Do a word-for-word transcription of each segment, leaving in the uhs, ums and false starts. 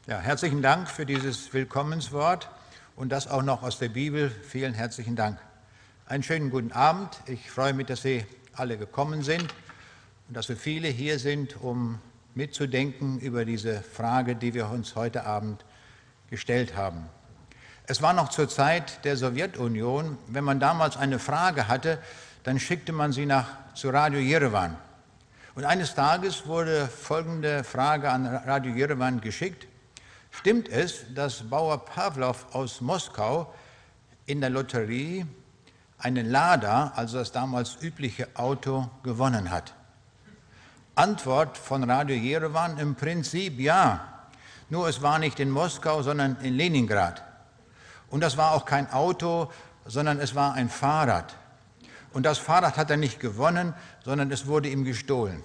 Ja, herzlichen Dank für dieses Willkommenswort und das auch noch aus der Bibel. Vielen herzlichen Dank. Einen schönen guten Abend. Ich freue mich, dass Sie alle gekommen sind und dass so viele hier sind, um mitzudenken über diese Frage, die wir uns heute Abend gestellt haben. Es war noch zur Zeit der Sowjetunion. Wenn man damals eine Frage hatte, dann schickte man sie nach, zu Radio Jerewan. Und eines Tages wurde folgende Frage an Radio Jerewan geschickt: Stimmt es, dass Bauer Pawlow aus Moskau in der Lotterie einen Lada, also das damals übliche Auto, gewonnen hat? Antwort von Radio Jerewan: Im Prinzip ja, nur es war nicht in Moskau, sondern in Leningrad. Und das war auch kein Auto, sondern es war ein Fahrrad. Und das Fahrrad hat er nicht gewonnen, sondern es wurde ihm gestohlen.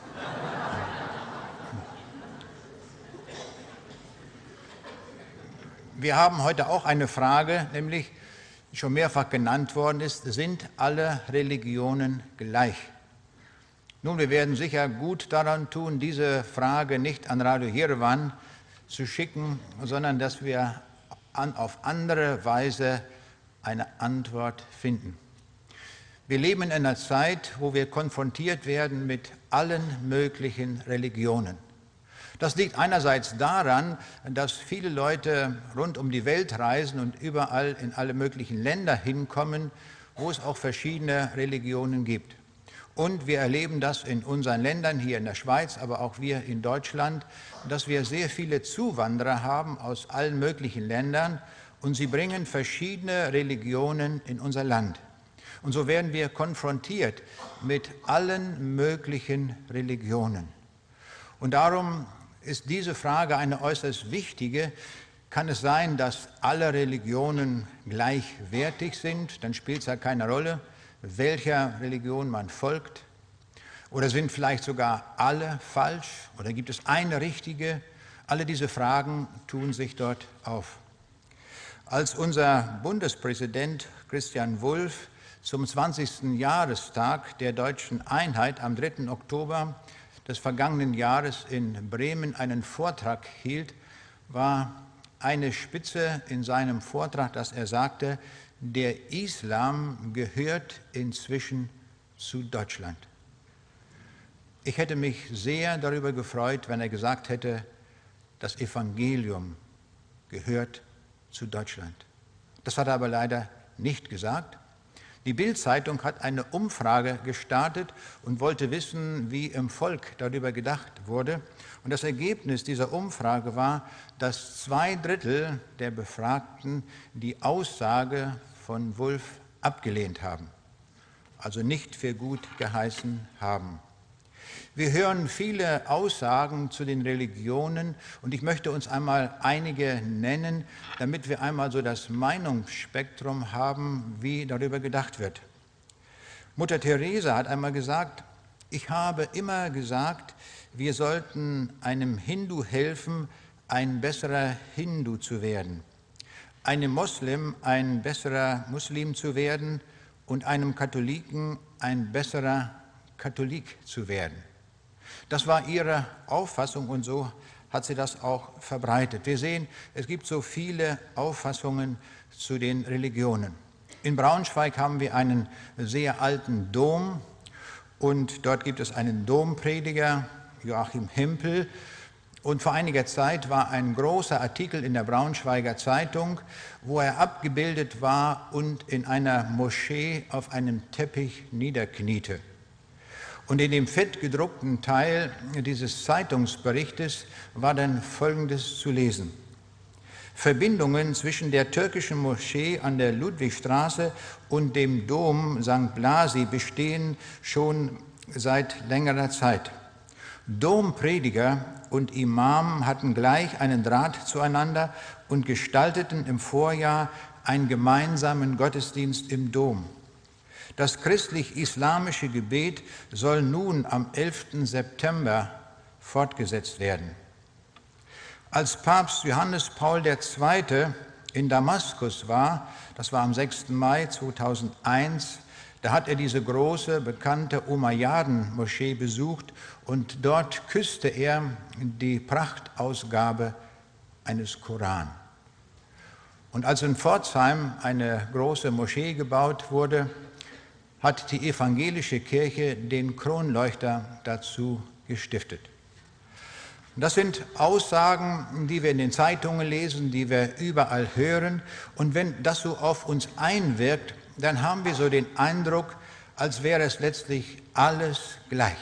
Wir haben heute auch eine Frage, nämlich, die schon mehrfach genannt worden ist: Sind alle Religionen gleich? Nun, wir werden sicher gut daran tun, diese Frage nicht an Radio Jerewan zu schicken, sondern dass wir an, auf andere Weise eine Antwort finden. Wir leben in einer Zeit, wo wir konfrontiert werden mit allen möglichen Religionen. Das liegt einerseits daran, dass viele Leute rund um die Welt reisen und überall in alle möglichen Länder hinkommen, wo es auch verschiedene Religionen gibt. Und wir erleben das in unseren Ländern, hier in der Schweiz, aber auch wir in Deutschland, dass wir sehr viele Zuwanderer haben aus allen möglichen Ländern und sie bringen verschiedene Religionen in unser Land. Und so werden wir konfrontiert mit allen möglichen Religionen. Und darum ist diese Frage eine äußerst wichtige. Kann es sein, dass alle Religionen gleichwertig sind? Dann spielt es ja keine Rolle, welcher Religion man folgt. Oder sind vielleicht sogar alle falsch? Oder gibt es eine richtige? Alle diese Fragen tun sich dort auf. Als unser Bundespräsident Christian Wulff zum zwanzigsten Jahrestag der deutschen Einheit am dritten Oktober des vergangenen Jahres in Bremen einen Vortrag hielt, war eine Spitze in seinem Vortrag, dass er sagte: Der Islam gehört inzwischen zu Deutschland. Ich hätte mich sehr darüber gefreut, wenn er gesagt hätte, das Evangelium gehört zu Deutschland. Das hat er aber leider nicht gesagt. Die Bild-Zeitung hat eine Umfrage gestartet und wollte wissen, wie im Volk darüber gedacht wurde. Und das Ergebnis dieser Umfrage war, dass zwei Drittel der Befragten die Aussage von Wulff abgelehnt haben, also nicht für gut geheißen haben. Wir hören viele Aussagen zu den Religionen und ich möchte uns einmal einige nennen, damit wir einmal so das Meinungsspektrum haben, wie darüber gedacht wird. Mutter Teresa hat einmal gesagt: Ich habe immer gesagt, wir sollten einem Hindu helfen, ein besserer Hindu zu werden, einem Moslem ein besserer Muslim zu werden und einem Katholiken ein besserer Katholik zu werden. Das war ihre Auffassung und so hat sie das auch verbreitet. Wir sehen, es gibt so viele Auffassungen zu den Religionen. In Braunschweig haben wir einen sehr alten Dom und dort gibt es einen Domprediger, Joachim Hempel. Und vor einiger Zeit war ein großer Artikel in der Braunschweiger Zeitung, wo er abgebildet war und in einer Moschee auf einem Teppich niederkniete. Und in dem fett gedruckten Teil dieses Zeitungsberichtes war dann Folgendes zu lesen: Verbindungen zwischen der türkischen Moschee an der Ludwigstraße und dem Dom Sankt Blasi bestehen schon seit längerer Zeit. Domprediger und Imam hatten gleich einen Draht zueinander und gestalteten im Vorjahr einen gemeinsamen Gottesdienst im Dom. Das christlich-islamische Gebet soll nun am elften September fortgesetzt werden. Als Papst Johannes Paul der Zweite in Damaskus war, das war am sechsten Mai zweitausendeins, da hat er diese große, bekannte Umayyaden-Moschee besucht und dort küsste er die Prachtausgabe eines Koran. Und als in Pforzheim eine große Moschee gebaut wurde, hat die evangelische Kirche den Kronleuchter dazu gestiftet. Das sind Aussagen, die wir in den Zeitungen lesen, die wir überall hören. Und wenn das so auf uns einwirkt, dann haben wir so den Eindruck, als wäre es letztlich alles gleich.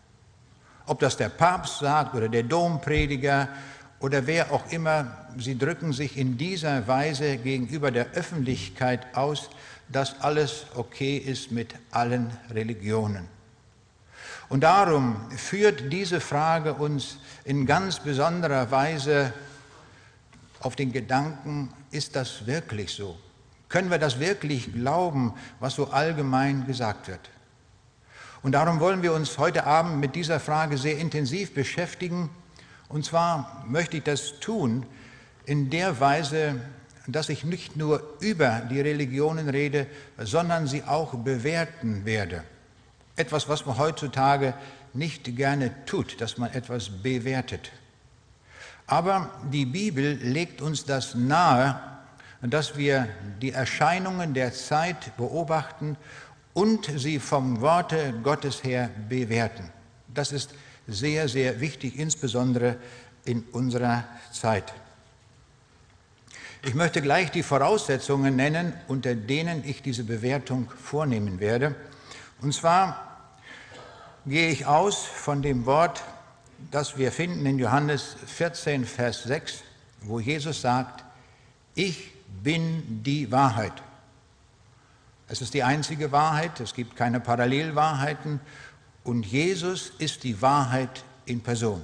Ob das der Papst sagt oder der Domprediger oder wer auch immer, sie drücken sich in dieser Weise gegenüber der Öffentlichkeit aus, dass alles okay ist mit allen Religionen. Und darum führt diese Frage uns in ganz besonderer Weise auf den Gedanken, ist das wirklich so? Können wir das wirklich glauben, was so allgemein gesagt wird? Und darum wollen wir uns heute Abend mit dieser Frage sehr intensiv beschäftigen. Und zwar möchte ich das tun in der Weise, dass ich nicht nur über die Religionen rede, sondern sie auch bewerten werde. Etwas, was man heutzutage nicht gerne tut, dass man etwas bewertet. Aber die Bibel legt uns das nahe, dass wir die Erscheinungen der Zeit beobachten und sie vom Worte Gottes her bewerten. Das ist sehr, sehr wichtig, insbesondere in unserer Zeit. Ich möchte gleich die Voraussetzungen nennen, unter denen ich diese Bewertung vornehmen werde. Und zwar gehe ich aus von dem Wort, das wir finden in Johannes vierzehn, Vers sechs, wo Jesus sagt, ich bin die Wahrheit. Es ist die einzige Wahrheit, es gibt keine Parallelwahrheiten und Jesus ist die Wahrheit in Person.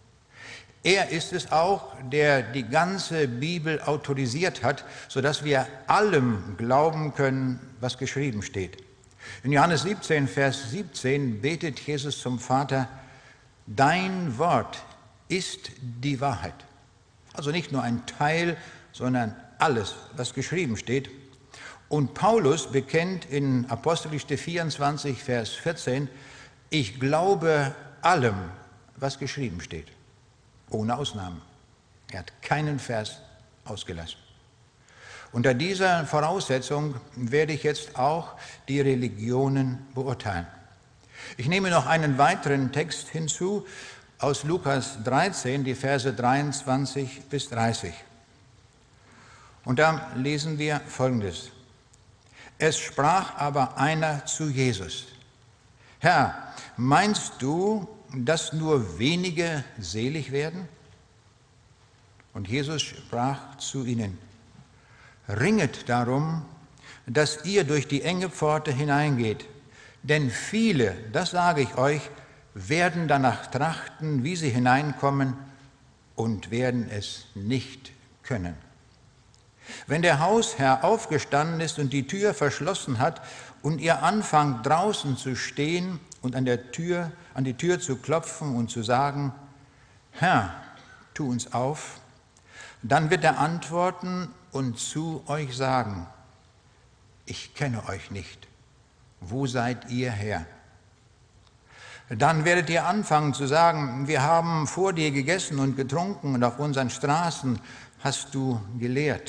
Er ist es auch, der die ganze Bibel autorisiert hat, sodass wir allem glauben können, was geschrieben steht. In Johannes siebzehn, Vers siebzehn betet Jesus zum Vater, dein Wort ist die Wahrheit. Also nicht nur ein Teil, sondern alles, was geschrieben steht. Und Paulus bekennt in Apostelgeschichte vierundzwanzig, Vers vierzehn, ich glaube allem, was geschrieben steht. Ohne Ausnahme. Er hat keinen Vers ausgelassen. Unter dieser Voraussetzung werde ich jetzt auch die Religionen beurteilen. Ich nehme noch einen weiteren Text hinzu aus Lukas dreizehn, die Verse dreiundzwanzig bis dreißig. Und da lesen wir Folgendes. Es sprach aber einer zu Jesus, Herr, meinst du, dass nur wenige selig werden? Und Jesus sprach zu ihnen, ringet darum, dass ihr durch die enge Pforte hineingeht, denn viele, das sage ich euch, werden danach trachten, wie sie hineinkommen und werden es nicht können. Wenn der Hausherr aufgestanden ist und die Tür verschlossen hat und ihr anfangt draußen zu stehen und an der Tür, an die Tür zu klopfen und zu sagen, Herr, tu uns auf, dann wird er antworten und zu euch sagen, ich kenne euch nicht, wo seid ihr her? Dann werdet ihr anfangen zu sagen, wir haben vor dir gegessen und getrunken und auf unseren Straßen hast du gelehrt.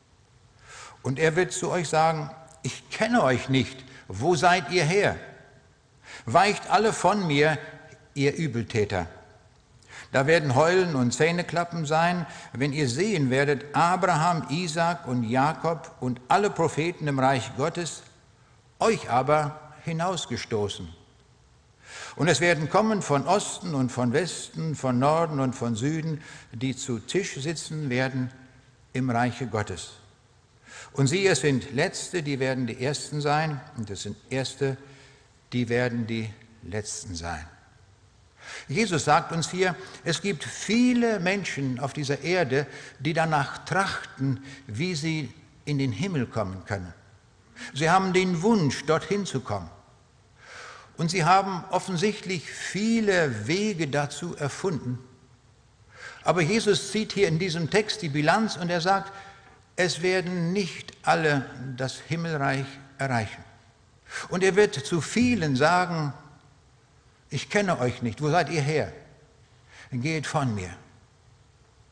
Und er wird zu euch sagen, ich kenne euch nicht, wo seid ihr her? Weicht alle von mir, ihr Übeltäter. Da werden Heulen und Zähneklappen sein, wenn ihr sehen werdet, Abraham, Isaak und Jakob und alle Propheten im Reich Gottes, euch aber hinausgestoßen. Und es werden kommen von Osten und von Westen, von Norden und von Süden, die zu Tisch sitzen werden im Reiche Gottes. Und siehe, es sind Letzte, die werden die Ersten sein, und es sind Erste, die werden die Letzten sein. Jesus sagt uns hier, es gibt viele Menschen auf dieser Erde, die danach trachten, wie sie in den Himmel kommen können. Sie haben den Wunsch, dorthin zu kommen. Und sie haben offensichtlich viele Wege dazu erfunden. Aber Jesus zieht hier in diesem Text die Bilanz und er sagt, es werden nicht alle das Himmelreich erreichen. Und er wird zu vielen sagen, ich kenne euch nicht, wo seid ihr her? Geht von mir.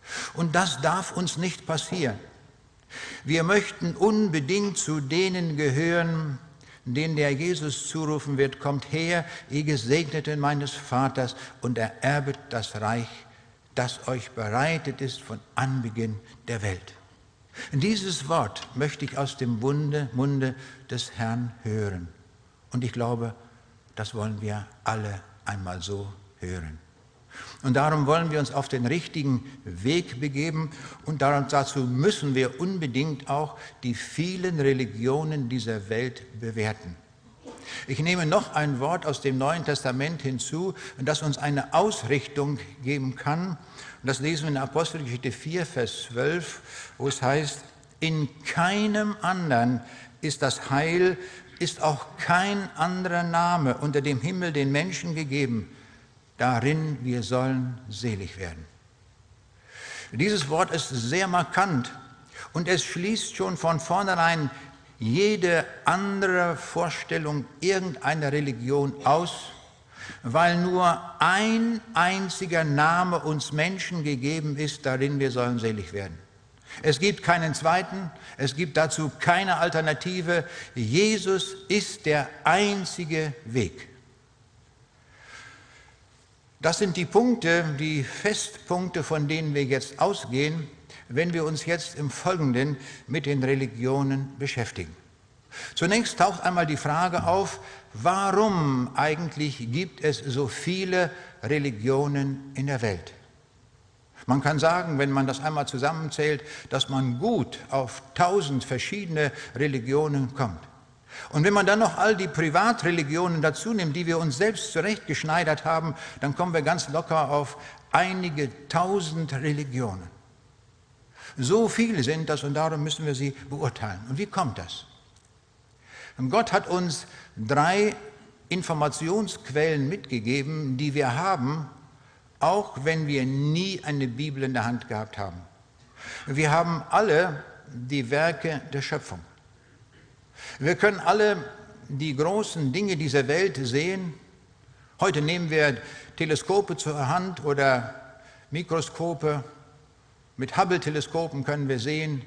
Und das darf uns nicht passieren. Wir möchten unbedingt zu denen gehören, denen der Jesus zurufen wird, kommt her, ihr Gesegneten meines Vaters, und ererbet das Reich, das euch bereitet ist von Anbeginn der Welt. Dieses Wort möchte ich aus dem Munde, Munde des Herrn hören. Und ich glaube, das wollen wir alle einmal so hören. Und darum wollen wir uns auf den richtigen Weg begeben und dazu müssen wir unbedingt auch die vielen Religionen dieser Welt bewerten. Ich nehme noch ein Wort aus dem Neuen Testament hinzu, das uns eine Ausrichtung geben kann. Und das lesen wir in Apostelgeschichte vier, Vers zwölf, wo es heißt, in keinem anderen ist das Heil, ist auch kein anderer Name unter dem Himmel den Menschen gegeben, darin wir sollen selig werden. Dieses Wort ist sehr markant und es schließt schon von vornherein jede andere Vorstellung irgendeiner Religion aus, weil nur ein einziger Name uns Menschen gegeben ist, darin wir sollen selig werden. Es gibt keinen zweiten, es gibt dazu keine Alternative. Jesus ist der einzige Weg. Das sind die Punkte, die Festpunkte, von denen wir jetzt ausgehen, wenn wir uns jetzt im Folgenden mit den Religionen beschäftigen. Zunächst taucht einmal die Frage auf, warum eigentlich gibt es so viele Religionen in der Welt? Man kann sagen, wenn man das einmal zusammenzählt, dass man gut auf tausend verschiedene Religionen kommt. Und wenn man dann noch all die Privatreligionen dazu nimmt, die wir uns selbst zurechtgeschneidert haben, dann kommen wir ganz locker auf einige tausend Religionen. So viele sind das und darum müssen wir sie beurteilen. Und wie kommt das? Und Gott hat uns drei Informationsquellen mitgegeben, die wir haben, auch wenn wir nie eine Bibel in der Hand gehabt haben. Wir haben alle die Werke der Schöpfung. Wir können alle die großen Dinge dieser Welt sehen. Heute nehmen wir Teleskope zur Hand oder Mikroskope. Mit Hubble-Teleskopen können wir sehen,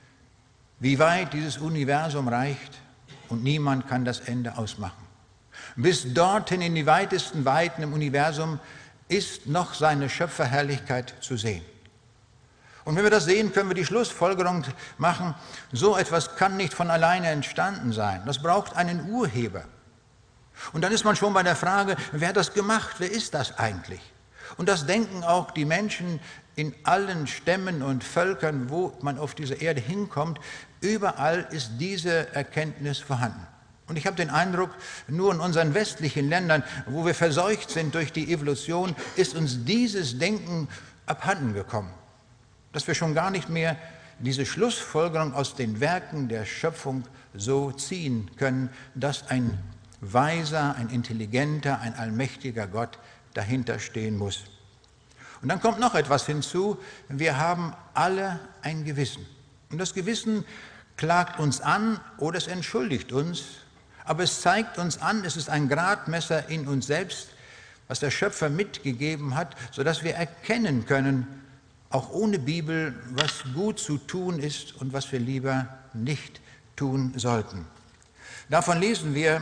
wie weit dieses Universum reicht und niemand kann das Ende ausmachen. Bis dorthin in die weitesten Weiten im Universum ist noch seine Schöpferherrlichkeit zu sehen. Und wenn wir das sehen, können wir die Schlussfolgerung machen, so etwas kann nicht von alleine entstanden sein. Das braucht einen Urheber. Und dann ist man schon bei der Frage, wer hat das gemacht, wer ist das eigentlich? Und das denken auch die Menschen in allen Stämmen und Völkern, wo man auf diese Erde hinkommt. Überall ist diese Erkenntnis vorhanden. Und ich habe den Eindruck, nur in unseren westlichen Ländern, wo wir verseucht sind durch die Evolution, ist uns dieses Denken abhanden gekommen. Dass wir schon gar nicht mehr diese Schlussfolgerung aus den Werken der Schöpfung so ziehen können, dass ein weiser, ein intelligenter, ein allmächtiger Gott dahinter stehen muss. Und dann kommt noch etwas hinzu, wir haben alle ein Gewissen. Und das Gewissen klagt uns an oder es entschuldigt uns, aber es zeigt uns an, es ist ein Gradmesser in uns selbst, was der Schöpfer mitgegeben hat, sodass wir erkennen können, auch ohne Bibel, was gut zu tun ist und was wir lieber nicht tun sollten. Davon lesen wir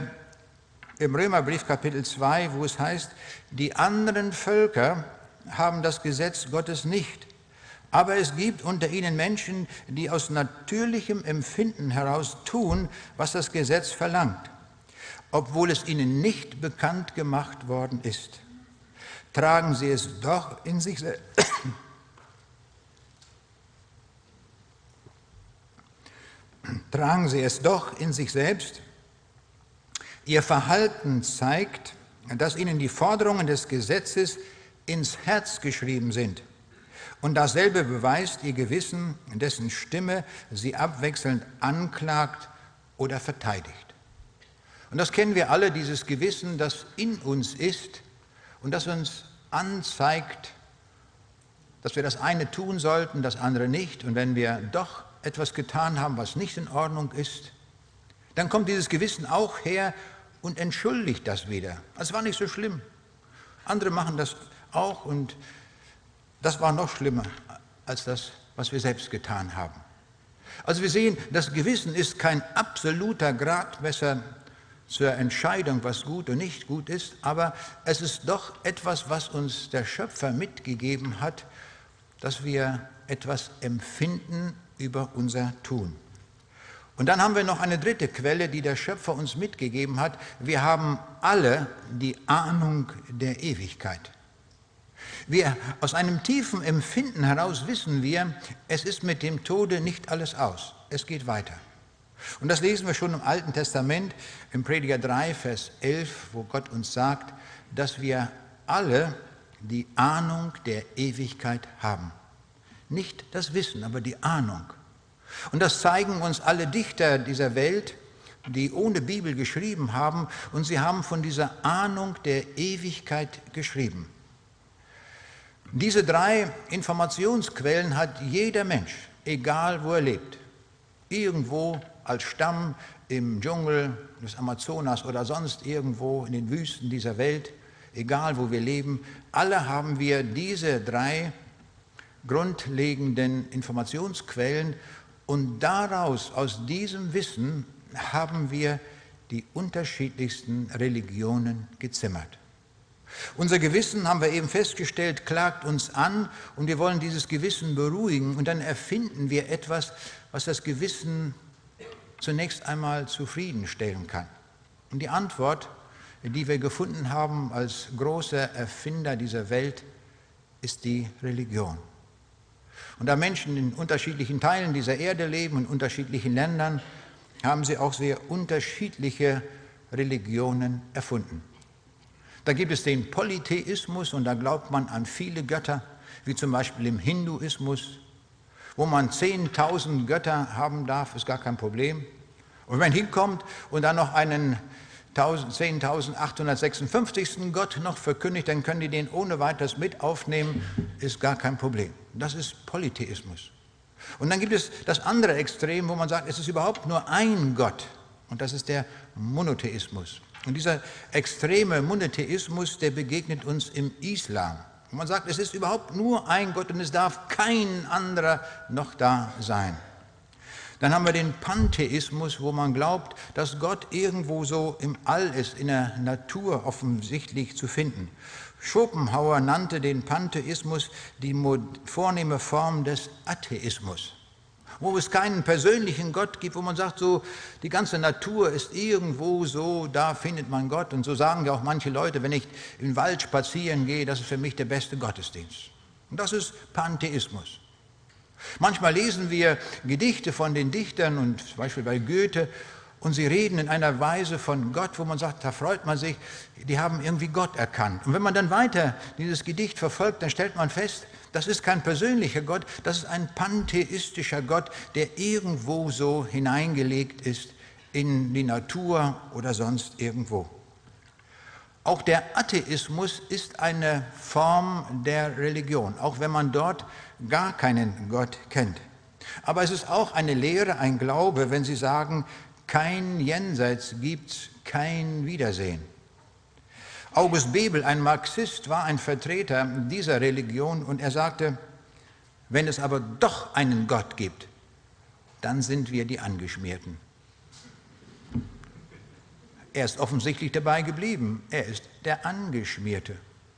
im Römerbrief Kapitel zwei, wo es heißt, die anderen Völker haben das Gesetz Gottes nicht, aber es gibt unter ihnen Menschen, die aus natürlichem Empfinden heraus tun, was das Gesetz verlangt, obwohl es ihnen nicht bekannt gemacht worden ist. Tragen sie es doch in sich selbst. Tragen sie es doch in sich selbst. Ihr Verhalten zeigt, dass ihnen die Forderungen des Gesetzes ins Herz geschrieben sind. Und dasselbe beweist ihr Gewissen, dessen Stimme sie abwechselnd anklagt oder verteidigt. Und das kennen wir alle, dieses Gewissen, das in uns ist und das uns anzeigt, dass wir das eine tun sollten, das andere nicht. Und wenn wir doch etwas getan haben, was nicht in Ordnung ist, dann kommt dieses Gewissen auch her und entschuldigt das wieder. Es war nicht so schlimm. Andere machen das auch und das war noch schlimmer. als das, was wir selbst getan haben. Also wir sehen, das Gewissen ist kein absoluter Gradmesser zur Entscheidung, was gut und nicht gut ist, aber es ist doch etwas, was uns der Schöpfer mitgegeben hat, dass wir etwas empfinden über unser Tun. Und dann haben wir noch eine dritte Quelle, die der Schöpfer uns mitgegeben hat. Wir haben alle die Ahnung der Ewigkeit. Wir, aus einem tiefen Empfinden heraus wissen wir, es ist mit dem Tode nicht alles aus. Es geht weiter. Und das lesen wir schon im Alten Testament, im Prediger drei, Vers elf, wo Gott uns sagt, dass wir alle die Ahnung der Ewigkeit haben. Nicht das Wissen, aber die Ahnung. Und das zeigen uns alle Dichter dieser Welt, die ohne Bibel geschrieben haben, und sie haben von dieser Ahnung der Ewigkeit geschrieben. Diese drei Informationsquellen hat jeder Mensch, egal wo er lebt. Irgendwo als Stamm im Dschungel des Amazonas oder sonst irgendwo in den Wüsten dieser Welt, egal wo wir leben, alle haben wir diese drei grundlegenden Informationsquellen und daraus, aus diesem Wissen, haben wir die unterschiedlichsten Religionen gezimmert. Unser Gewissen, haben wir eben festgestellt, klagt uns an und wir wollen dieses Gewissen beruhigen und dann erfinden wir etwas, was das Gewissen zunächst einmal zufriedenstellen kann. Und die Antwort, die wir gefunden haben als großer Erfinder dieser Welt, ist die Religion. Und da Menschen in unterschiedlichen Teilen dieser Erde leben, in unterschiedlichen Ländern, haben sie auch sehr unterschiedliche Religionen erfunden. Da gibt es den Polytheismus und da glaubt man an viele Götter, wie zum Beispiel im Hinduismus, wo man zehntausend Götter haben darf, ist gar kein Problem. Und wenn man hinkommt und dann noch einen zehntausendachthundertsechsundfünfzigsten Gott noch verkündigt, dann können die den ohne weiteres mit aufnehmen, ist gar kein Problem. Das ist Polytheismus. Und dann gibt es das andere Extrem, wo man sagt, es ist überhaupt nur ein Gott, und das ist der Monotheismus. Und dieser extreme Monotheismus, der begegnet uns im Islam. Und man sagt, es ist überhaupt nur ein Gott und es darf kein anderer noch da sein. Dann haben wir den Pantheismus, wo man glaubt, dass Gott irgendwo so im All ist, in der Natur offensichtlich zu finden. Schopenhauer nannte den Pantheismus die vornehme Form des Atheismus, wo es keinen persönlichen Gott gibt, wo man sagt, so die ganze Natur ist irgendwo so, da findet man Gott. Und so sagen ja auch manche Leute, wenn ich im Wald spazieren gehe, das ist für mich der beste Gottesdienst. Und das ist Pantheismus. Manchmal lesen wir Gedichte von den Dichtern, und zum Beispiel bei Goethe, und sie reden in einer Weise von Gott, wo man sagt, da freut man sich, die haben irgendwie Gott erkannt. Und wenn man dann weiter dieses Gedicht verfolgt, dann stellt man fest, das ist kein persönlicher Gott, das ist ein pantheistischer Gott, der irgendwo so hineingelegt ist in die Natur oder sonst irgendwo. Auch der Atheismus ist eine Form der Religion, auch wenn man dort gar keinen Gott kennt. Aber es ist auch eine Lehre, ein Glaube, wenn sie sagen, kein Jenseits gibt's, kein Wiedersehen. August Bebel, ein Marxist, war ein Vertreter dieser Religion und er sagte, wenn es aber doch einen Gott gibt, dann sind wir die Angeschmierten. Er ist offensichtlich dabei geblieben, er ist der Angeschmierte.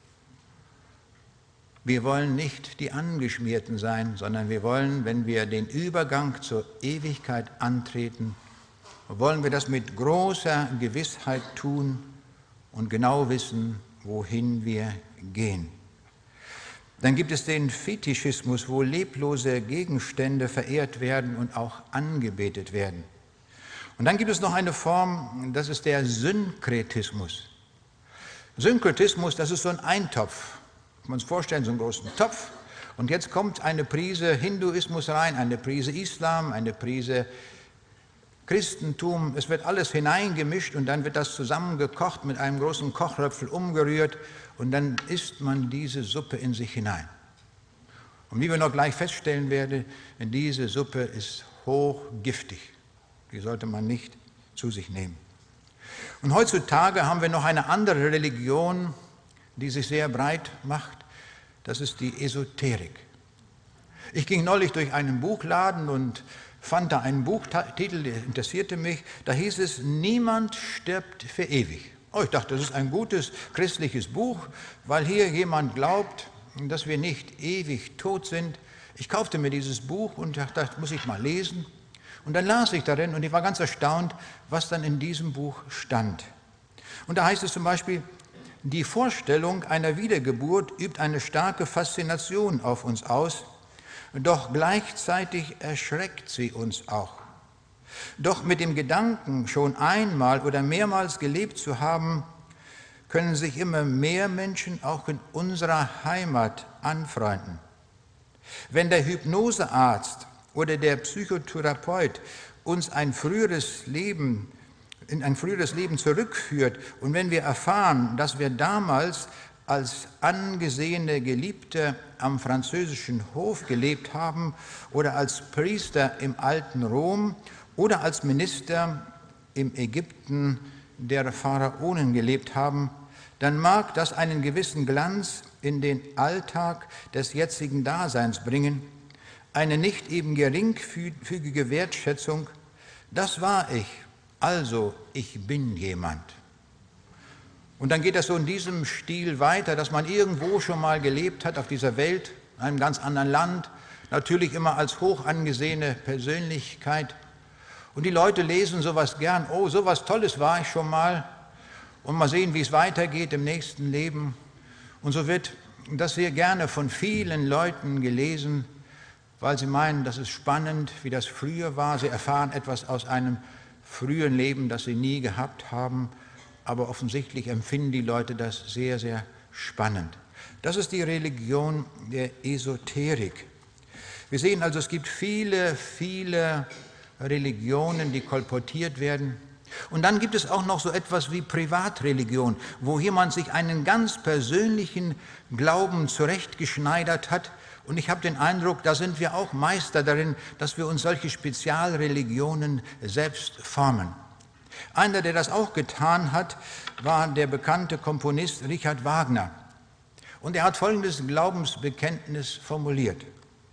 Wir wollen nicht die Angeschmierten sein, sondern wir wollen, wenn wir den Übergang zur Ewigkeit antreten, wollen wir das mit großer Gewissheit tun und genau wissen, wohin wir gehen. Dann gibt es den Fetischismus, wo leblose Gegenstände verehrt werden und auch angebetet werden. Und dann gibt es noch eine Form, das ist der Synkretismus. Synkretismus, das ist so ein Eintopf. Kann man sich vorstellen, so einen großen Topf. Und jetzt kommt eine Prise Hinduismus rein, eine Prise Islam, eine Prise Christentum. Es wird alles hineingemischt und dann wird das zusammengekocht, mit einem großen Kochlöffel umgerührt und dann isst man diese Suppe in sich hinein. Und wie wir noch gleich feststellen werden, diese Suppe ist hochgiftig. Die sollte man nicht zu sich nehmen. Und heutzutage haben wir noch eine andere Religion, die sich sehr breit macht. Das ist die Esoterik. Ich ging neulich durch einen Buchladen und fand da einen Buchtitel, der interessierte mich. Da hieß es, niemand stirbt für ewig. Oh, ich dachte, das ist ein gutes christliches Buch, weil hier jemand glaubt, dass wir nicht ewig tot sind. Ich kaufte mir dieses Buch und dachte, das muss ich mal lesen. Und dann las ich darin und ich war ganz erstaunt, was dann in diesem Buch stand. Und da heißt es zum Beispiel, die Vorstellung einer Wiedergeburt übt eine starke Faszination auf uns aus, doch gleichzeitig erschreckt sie uns auch. Doch mit dem Gedanken, schon einmal oder mehrmals gelebt zu haben, können sich immer mehr Menschen auch in unserer Heimat anfreunden. Wenn der Hypnosearzt oder der Psychotherapeut uns ein früheres Leben, in ein früheres Leben zurückführt und wenn wir erfahren, dass wir damals als angesehene Geliebte am französischen Hof gelebt haben oder als Priester im alten Rom oder als Minister im Ägypten der Pharaonen gelebt haben, dann mag das einen gewissen Glanz in den Alltag des jetzigen Daseins bringen, eine nicht eben geringfügige Wertschätzung. Das war ich, also ich bin jemand. Und dann geht das so in diesem Stil weiter, dass man irgendwo schon mal gelebt hat auf dieser Welt, in einem ganz anderen Land, natürlich immer als hoch angesehene Persönlichkeit. Und die Leute lesen sowas gern, oh, sowas Tolles war ich schon mal und mal sehen, wie es weitergeht im nächsten Leben. Und so wird das sehr gerne von vielen Leuten gelesen, weil sie meinen, das ist spannend, wie das früher war. Sie erfahren etwas aus einem frühen Leben, das sie nie gehabt haben. Aber offensichtlich empfinden die Leute das sehr, sehr spannend. Das ist die Religion der Esoterik. Wir sehen also, es gibt viele, viele Religionen, die kolportiert werden. Und dann gibt es auch noch so etwas wie Privatreligion, wo jemand sich einen ganz persönlichen Glauben zurechtgeschneidert hat. Und ich habe den Eindruck, da sind wir auch Meister darin, dass wir uns solche Spezialreligionen selbst formen. Einer, der das auch getan hat, war der bekannte Komponist Richard Wagner. Und er hat folgendes Glaubensbekenntnis formuliert.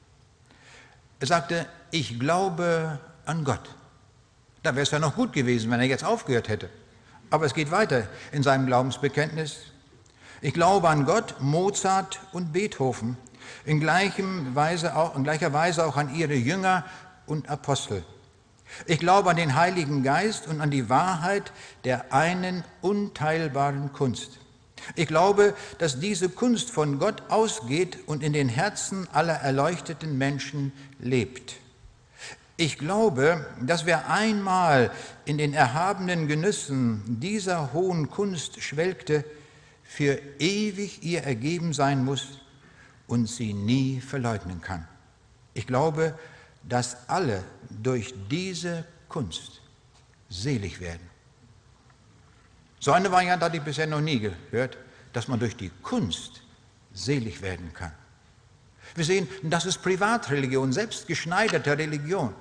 Er sagte, ich glaube an Gott. Da wäre es ja noch gut gewesen, wenn er jetzt aufgehört hätte. Aber es geht weiter in seinem Glaubensbekenntnis. Ich glaube an Gott, Mozart und Beethoven, in, gleichem Weise auch, in gleicher Weise auch an ihre Jünger und Apostel. Ich glaube an den Heiligen Geist und an die Wahrheit der einen unteilbaren Kunst. Ich glaube, dass diese Kunst von Gott ausgeht und in den Herzen aller erleuchteten Menschen lebt. Ich glaube, dass wer einmal in den erhabenen Genüssen dieser hohen Kunst schwelgte, für ewig ihr ergeben sein muss und sie nie verleugnen kann. Ich glaube, dass alle durch diese Kunst selig werden. So eine Variante hatte ich bisher noch nie gehört, dass man durch die Kunst selig werden kann. Wir sehen, das ist Privatreligion, selbstgeschneiderte Religion.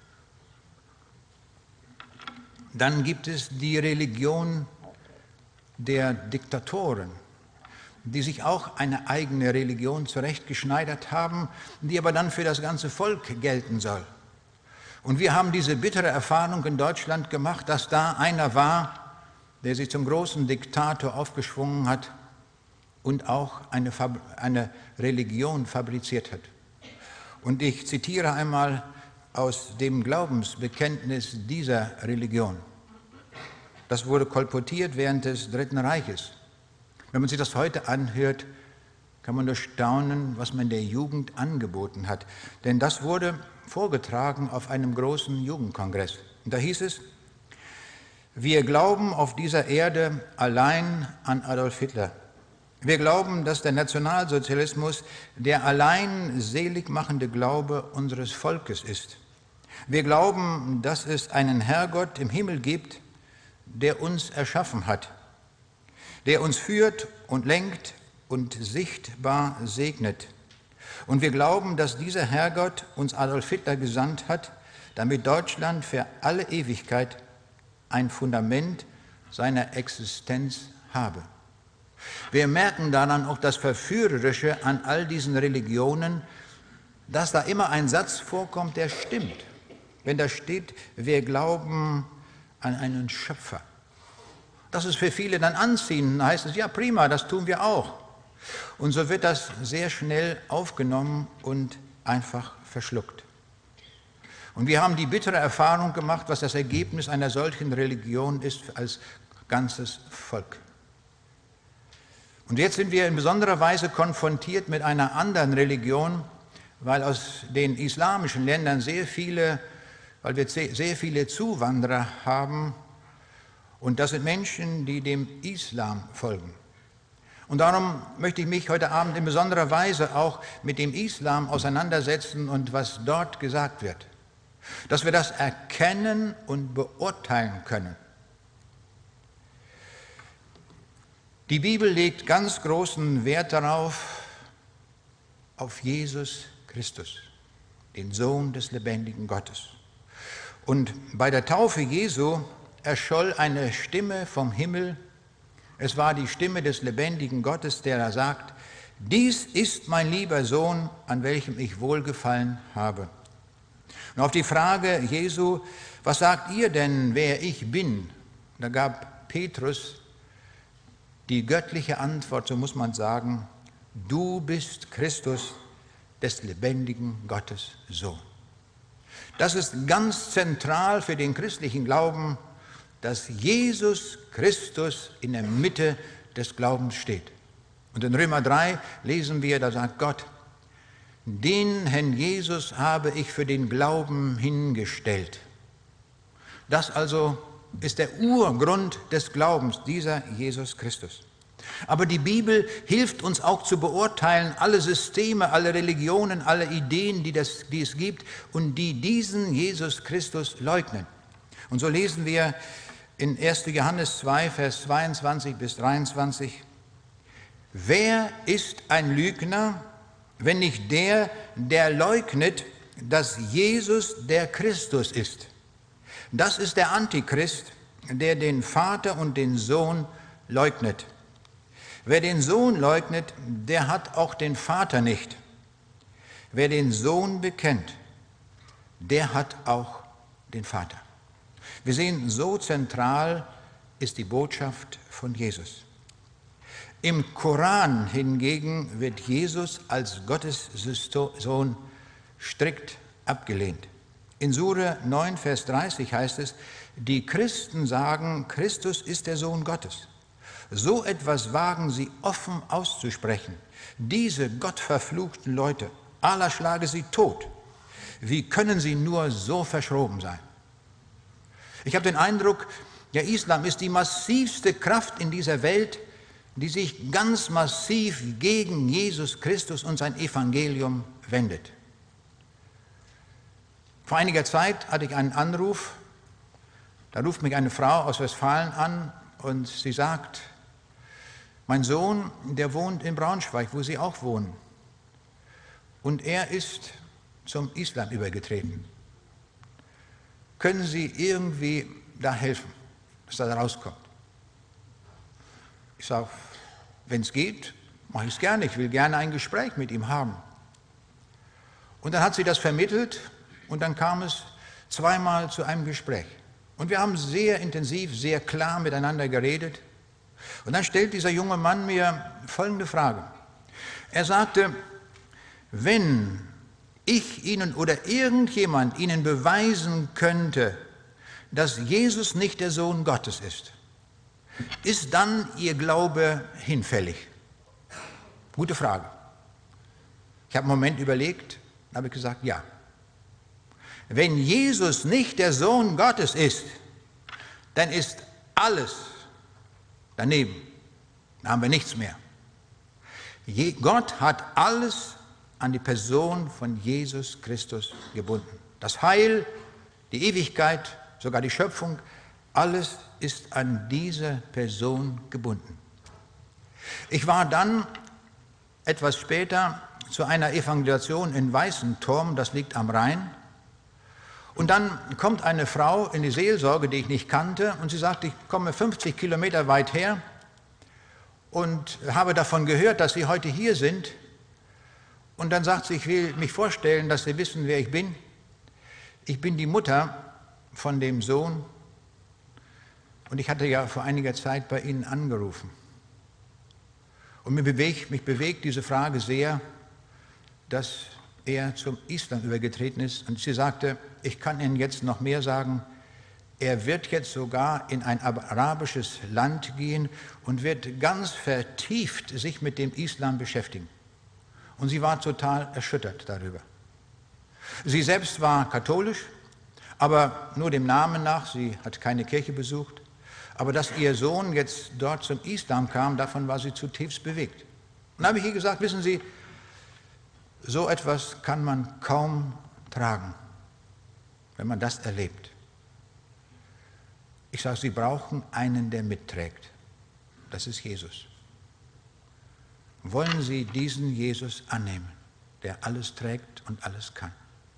Dann gibt es die Religion der Diktatoren, die sich auch eine eigene Religion zurechtgeschneidert haben, die aber dann für das ganze Volk gelten soll. Und wir haben diese bittere Erfahrung in Deutschland gemacht, dass da einer war, der sich zum großen Diktator aufgeschwungen hat und auch eine, Fab- eine Religion fabriziert hat. Und ich zitiere einmal aus dem Glaubensbekenntnis dieser Religion. Das wurde kolportiert während des Dritten Reiches. Wenn man sich das heute anhört, kann man nur staunen, was man der Jugend angeboten hat. Denn das wurde vorgetragen auf einem großen Jugendkongress. Und da hieß es, wir glauben auf dieser Erde allein an Adolf Hitler. Wir glauben, dass der Nationalsozialismus der allein seligmachende Glaube unseres Volkes ist. Wir glauben, dass es einen Herrgott im Himmel gibt, der uns erschaffen hat, der uns führt und lenkt und sichtbar segnet. Und wir glauben, dass dieser Herrgott uns Adolf Hitler gesandt hat, damit Deutschland für alle Ewigkeit ein Fundament seiner Existenz habe. Wir merken daran auch das Verführerische an all diesen Religionen, dass da immer ein Satz vorkommt, der stimmt. Wenn da steht, wir glauben an einen Schöpfer. Das ist für viele dann anziehend, dann heißt es, ja prima, das tun wir auch. Und so wird das sehr schnell aufgenommen und einfach verschluckt. Und wir haben die bittere Erfahrung gemacht, was das Ergebnis einer solchen Religion ist als ganzes Volk. Und jetzt sind wir in besonderer Weise konfrontiert mit einer anderen Religion, weil aus den islamischen Ländern sehr viele, weil wir sehr viele Zuwanderer haben, und das sind Menschen, die dem Islam folgen. Und darum möchte ich mich heute Abend in besonderer Weise auch mit dem Islam auseinandersetzen und was dort gesagt wird. Dass wir das erkennen und beurteilen können. Die Bibel legt ganz großen Wert darauf, auf Jesus Christus, den Sohn des lebendigen Gottes. Und bei der Taufe Jesu erscholl eine Stimme vom Himmel. Es war die Stimme des lebendigen Gottes, der da sagt, dies ist mein lieber Sohn, an welchem ich wohlgefallen habe. Und auf die Frage Jesu, was sagt ihr denn, wer ich bin? Da gab Petrus die göttliche Antwort, so muss man sagen, du bist Christus, des lebendigen Gottes Sohn. Das ist ganz zentral für den christlichen Glauben, dass Jesus Christus in der Mitte des Glaubens steht. Und in Römer drei lesen wir, da sagt Gott, den Herrn Jesus habe ich für den Glauben hingestellt. Das also ist der Urgrund des Glaubens, dieser Jesus Christus. Aber die Bibel hilft uns auch zu beurteilen, alle Systeme, alle Religionen, alle Ideen, die, das, die es gibt und die diesen Jesus Christus leugnen. Und so lesen wir in erster Johannes zwei, Vers zweiundzwanzig bis dreiundzwanzig, wer ist ein Lügner, wenn nicht der, der leugnet, dass Jesus der Christus ist? Das ist der Antichrist, der den Vater und den Sohn leugnet. Wer den Sohn leugnet, der hat auch den Vater nicht. Wer den Sohn bekennt, der hat auch den Vater. Wir sehen, so zentral ist die Botschaft von Jesus. Im Koran hingegen wird Jesus als Gottes Sohn strikt abgelehnt. In Sure neun, Vers dreißig heißt es, die Christen sagen, Christus ist der Sohn Gottes. So etwas wagen sie offen auszusprechen. Diese gottverfluchten Leute, Allah schlage sie tot. Wie können sie nur so verschroben sein? Ich habe den Eindruck, der Islam ist die massivste Kraft in dieser Welt, die sich ganz massiv gegen Jesus Christus und sein Evangelium wendet. Vor einiger Zeit hatte ich einen Anruf, da ruft mich eine Frau aus Westfalen an und sie sagt, mein Sohn, der wohnt in Braunschweig, wo Sie auch wohnen, und er ist zum Islam übergetreten. Können Sie irgendwie da helfen, dass er da rauskommt? Ich sage, wenn es geht, mache ich es gerne, ich will gerne ein Gespräch mit ihm haben. Und dann hat sie das vermittelt und dann kam es zweimal zu einem Gespräch. Und wir haben sehr intensiv, sehr klar miteinander geredet. Und dann stellt dieser junge Mann mir folgende Frage. Er sagte, wenn ich Ihnen oder irgendjemand Ihnen beweisen könnte, dass Jesus nicht der Sohn Gottes ist, ist dann Ihr Glaube hinfällig? Gute Frage. Ich habe einen Moment überlegt, dann habe ich gesagt, ja. Wenn Jesus nicht der Sohn Gottes ist, dann ist alles daneben. Da haben wir nichts mehr. Gott hat alles an die Person von Jesus Christus gebunden. Das Heil, die Ewigkeit, sogar die Schöpfung, alles ist an diese Person gebunden. Ich war dann etwas später zu einer Evangelisation in Weißenturm, das liegt am Rhein. Und dann kommt eine Frau in die Seelsorge, die ich nicht kannte, und sie sagt, ich komme fünfzig Kilometer weit her und habe davon gehört, dass Sie heute hier sind. Und dann sagt sie, ich will mich vorstellen, dass Sie wissen, wer ich bin. Ich bin die Mutter von dem Sohn und ich hatte ja vor einiger Zeit bei Ihnen angerufen. Und mich bewegt, mich bewegt diese Frage sehr, dass er zum Islam übergetreten ist. Und sie sagte, ich kann Ihnen jetzt noch mehr sagen, er wird jetzt sogar in ein arabisches Land gehen und wird ganz vertieft sich mit dem Islam beschäftigen. Und sie war total erschüttert darüber. Sie selbst war katholisch, aber nur dem Namen nach, sie hat keine Kirche besucht. Aber dass ihr Sohn jetzt dort zum Islam kam, davon war sie zutiefst bewegt. Und dann habe ich ihr gesagt, wissen Sie, so etwas kann man kaum tragen, wenn man das erlebt. Ich sage, Sie brauchen einen, der mitträgt. Das ist Jesus. Wollen Sie diesen Jesus annehmen, der alles trägt und alles kann?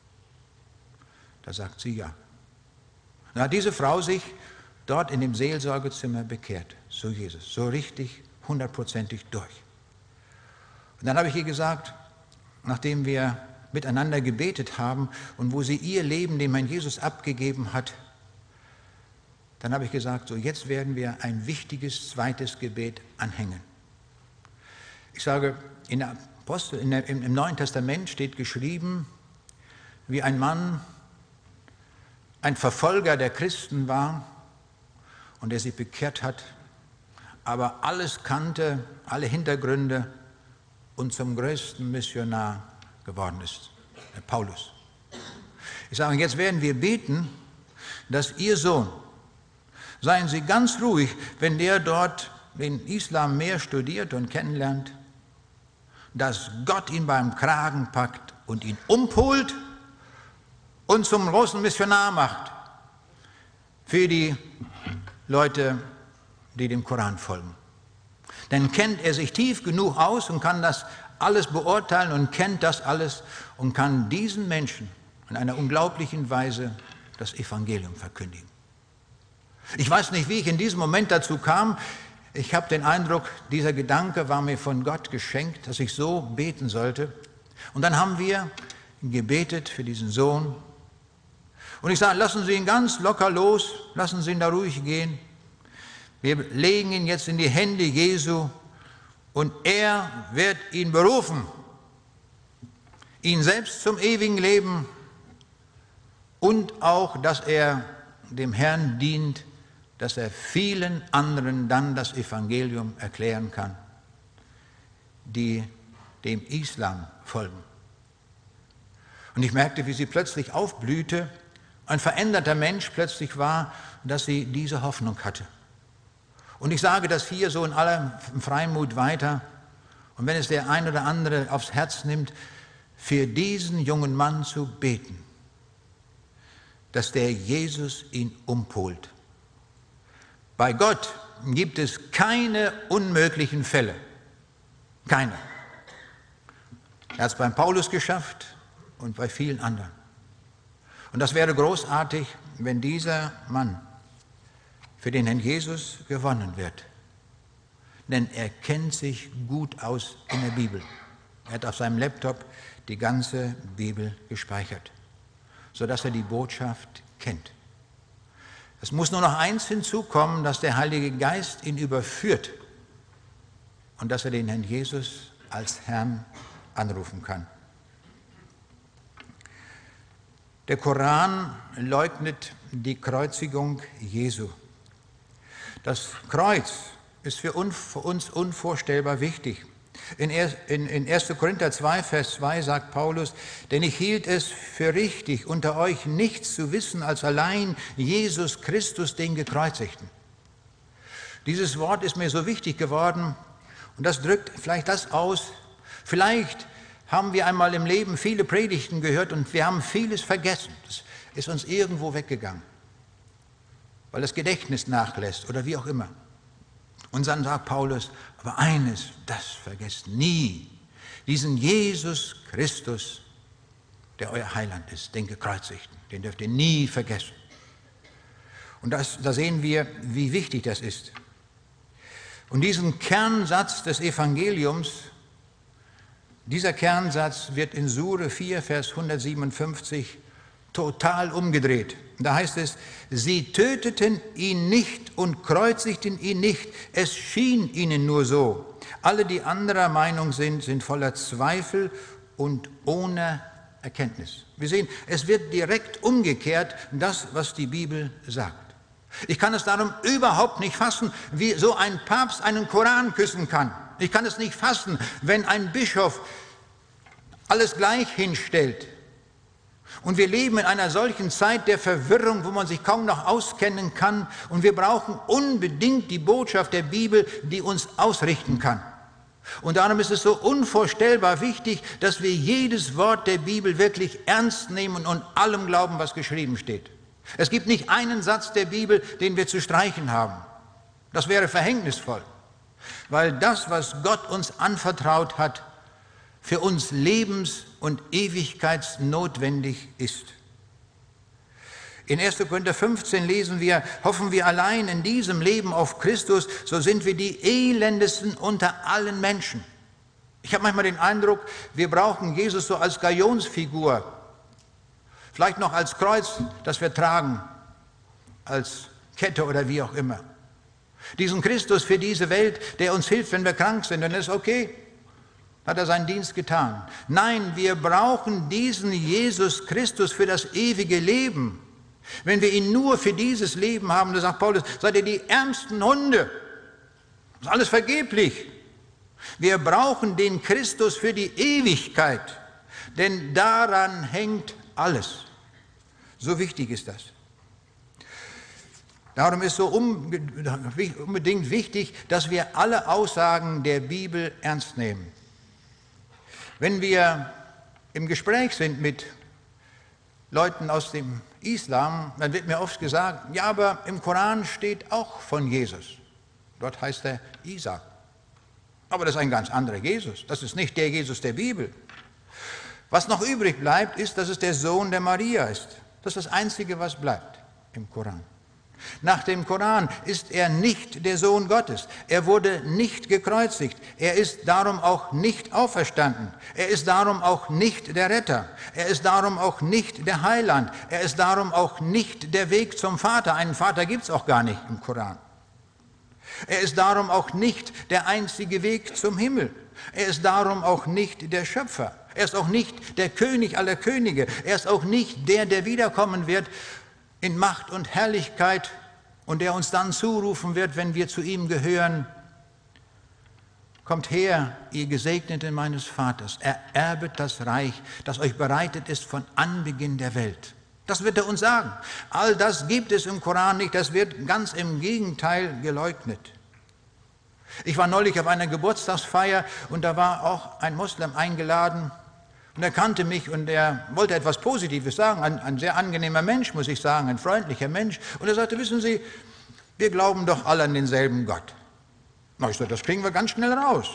Da sagt sie ja. Dann hat diese Frau sich dort in dem Seelsorgezimmer bekehrt, zu Jesus, so richtig, hundertprozentig durch. Und dann habe ich ihr gesagt, nachdem wir miteinander gebetet haben und wo sie ihr Leben dem Herrn Jesus abgegeben hat, dann habe ich gesagt, so jetzt werden wir ein wichtiges zweites Gebet anhängen. Ich sage, in der Apostel, in der, im Neuen Testament steht geschrieben, wie ein Mann, ein Verfolger der Christen war und der sich bekehrt hat, aber alles kannte, alle Hintergründe und zum größten Missionar geworden ist, der Paulus. Ich sage, jetzt werden wir beten, dass Ihr Sohn, seien Sie ganz ruhig, wenn der dort den Islam mehr studiert und kennenlernt, dass Gott ihn beim Kragen packt und ihn umpolt und zum großen Missionar macht für die Leute, die dem Koran folgen. Dann kennt er sich tief genug aus und kann das alles beurteilen und kennt das alles und kann diesen Menschen in einer unglaublichen Weise das Evangelium verkündigen. Ich weiß nicht, wie ich in diesem Moment dazu kam. Ich habe den Eindruck, dieser Gedanke war mir von Gott geschenkt, dass ich so beten sollte. Und dann haben wir gebetet für diesen Sohn. Und ich sage, lassen Sie ihn ganz locker los, lassen Sie ihn da ruhig gehen. Wir legen ihn jetzt in die Hände Jesu und er wird ihn berufen, ihn selbst zum ewigen Leben und auch, dass er dem Herrn dient, dass er vielen anderen dann das Evangelium erklären kann, die dem Islam folgen. Und ich merkte, wie sie plötzlich aufblühte, ein veränderter Mensch plötzlich war, dass sie diese Hoffnung hatte. Und ich sage das hier so in aller Freimut weiter. Und wenn es der ein oder andere aufs Herz nimmt, für diesen jungen Mann zu beten, dass der Jesus ihn umpolt. Bei Gott gibt es keine unmöglichen Fälle. Keine. Er hat es beim Paulus geschafft und bei vielen anderen. Und das wäre großartig, wenn dieser Mann für den Herrn Jesus gewonnen wird. Denn er kennt sich gut aus in der Bibel. Er hat auf seinem Laptop die ganze Bibel gespeichert, sodass er die Botschaft kennt. Es muss nur noch eins hinzukommen, dass der Heilige Geist ihn überführt und dass er den Herrn Jesus als Herrn anrufen kann. Der Koran leugnet die Kreuzigung Jesu. Das Kreuz ist für uns unvorstellbar wichtig. In erster Korinther zwei, Vers zwei sagt Paulus, denn ich hielt es für richtig, unter euch nichts zu wissen als allein Jesus Christus, den Gekreuzigten. Dieses Wort ist mir so wichtig geworden und das drückt vielleicht das aus. Vielleicht haben wir einmal im Leben viele Predigten gehört und wir haben vieles vergessen. Das ist uns irgendwo weggegangen, weil das Gedächtnis nachlässt oder wie auch immer. Und dann sagt Paulus, aber eines, das vergesst nie, diesen Jesus Christus, der euer Heiland ist, den Gekreuzigten, den dürft ihr nie vergessen. Und das, da sehen wir, wie wichtig das ist. Und diesen Kernsatz des Evangeliums, Dieser Kernsatz wird in Sure vier, Vers hundertsiebenundfünfzig total umgedreht. Da heißt es, sie töteten ihn nicht und kreuzigten ihn nicht, es schien ihnen nur so. Alle, die anderer Meinung sind, sind voller Zweifel und ohne Erkenntnis. Wir sehen, es wird direkt umgekehrt, das, was die Bibel sagt. Ich kann es darum überhaupt nicht fassen, wie so ein Papst einen Koran küssen kann. Ich kann es nicht fassen, wenn ein Bischof alles gleich hinstellt. Und wir leben in einer solchen Zeit der Verwirrung, wo man sich kaum noch auskennen kann. Und wir brauchen unbedingt die Botschaft der Bibel, die uns ausrichten kann. Und darum ist es so unvorstellbar wichtig, dass wir jedes Wort der Bibel wirklich ernst nehmen und allem glauben, was geschrieben steht. Es gibt nicht einen Satz der Bibel, den wir zu streichen haben. Das wäre verhängnisvoll, weil das, was Gott uns anvertraut hat, für uns lebens- und ewigkeitsnotwendig ist. In erster Korinther fünfzehn lesen wir, hoffen wir allein in diesem Leben auf Christus, so sind wir die elendesten unter allen Menschen. Ich habe manchmal den Eindruck, wir brauchen Jesus so als Galionsfigur, vielleicht noch als Kreuz, das wir tragen, als Kette oder wie auch immer. Diesen Christus für diese Welt, der uns hilft, wenn wir krank sind, dann ist okay, hat er seinen Dienst getan. Nein, wir brauchen diesen Jesus Christus für das ewige Leben. Wenn wir ihn nur für dieses Leben haben, da sagt Paulus, seid ihr die ärmsten Hunde. Das ist alles vergeblich. Wir brauchen den Christus für die Ewigkeit, denn daran hängt alles. So wichtig ist das. Darum ist so unbedingt wichtig, dass wir alle Aussagen der Bibel ernst nehmen. Wenn wir im Gespräch sind mit Leuten aus dem Islam, dann wird mir oft gesagt, ja, aber im Koran steht auch von Jesus. Dort heißt er Isa. Aber das ist ein ganz anderer Jesus. Das ist nicht der Jesus der Bibel. Was noch übrig bleibt, ist, dass es der Sohn der Maria ist. Das ist das Einzige, was bleibt im Koran. Nach dem Koran ist er nicht der Sohn Gottes. Er wurde nicht gekreuzigt. Er ist darum auch nicht auferstanden. Er ist darum auch nicht der Retter. Er ist darum auch nicht der Heiland. Er ist darum auch nicht der Weg zum Vater. Einen Vater gibt es auch gar nicht im Koran. Er ist darum auch nicht der einzige Weg zum Himmel. Er ist darum auch nicht der Schöpfer. Er ist auch nicht der König aller Könige. Er ist auch nicht der, der wiederkommen wird in Macht und Herrlichkeit und der uns dann zurufen wird, wenn wir zu ihm gehören, kommt her, ihr Gesegneten meines Vaters, ererbet das Reich, das euch bereitet ist von Anbeginn der Welt. Das wird er uns sagen. All das gibt es im Koran nicht, das wird ganz im Gegenteil geleugnet. Ich war neulich auf einer Geburtstagsfeier und da war auch ein Moslem eingeladen. Und er kannte mich und er wollte etwas Positives sagen, ein, ein sehr angenehmer Mensch, muss ich sagen, ein freundlicher Mensch. Und er sagte, wissen Sie, wir glauben doch alle an denselben Gott. Na, ich sagte, das kriegen wir ganz schnell raus.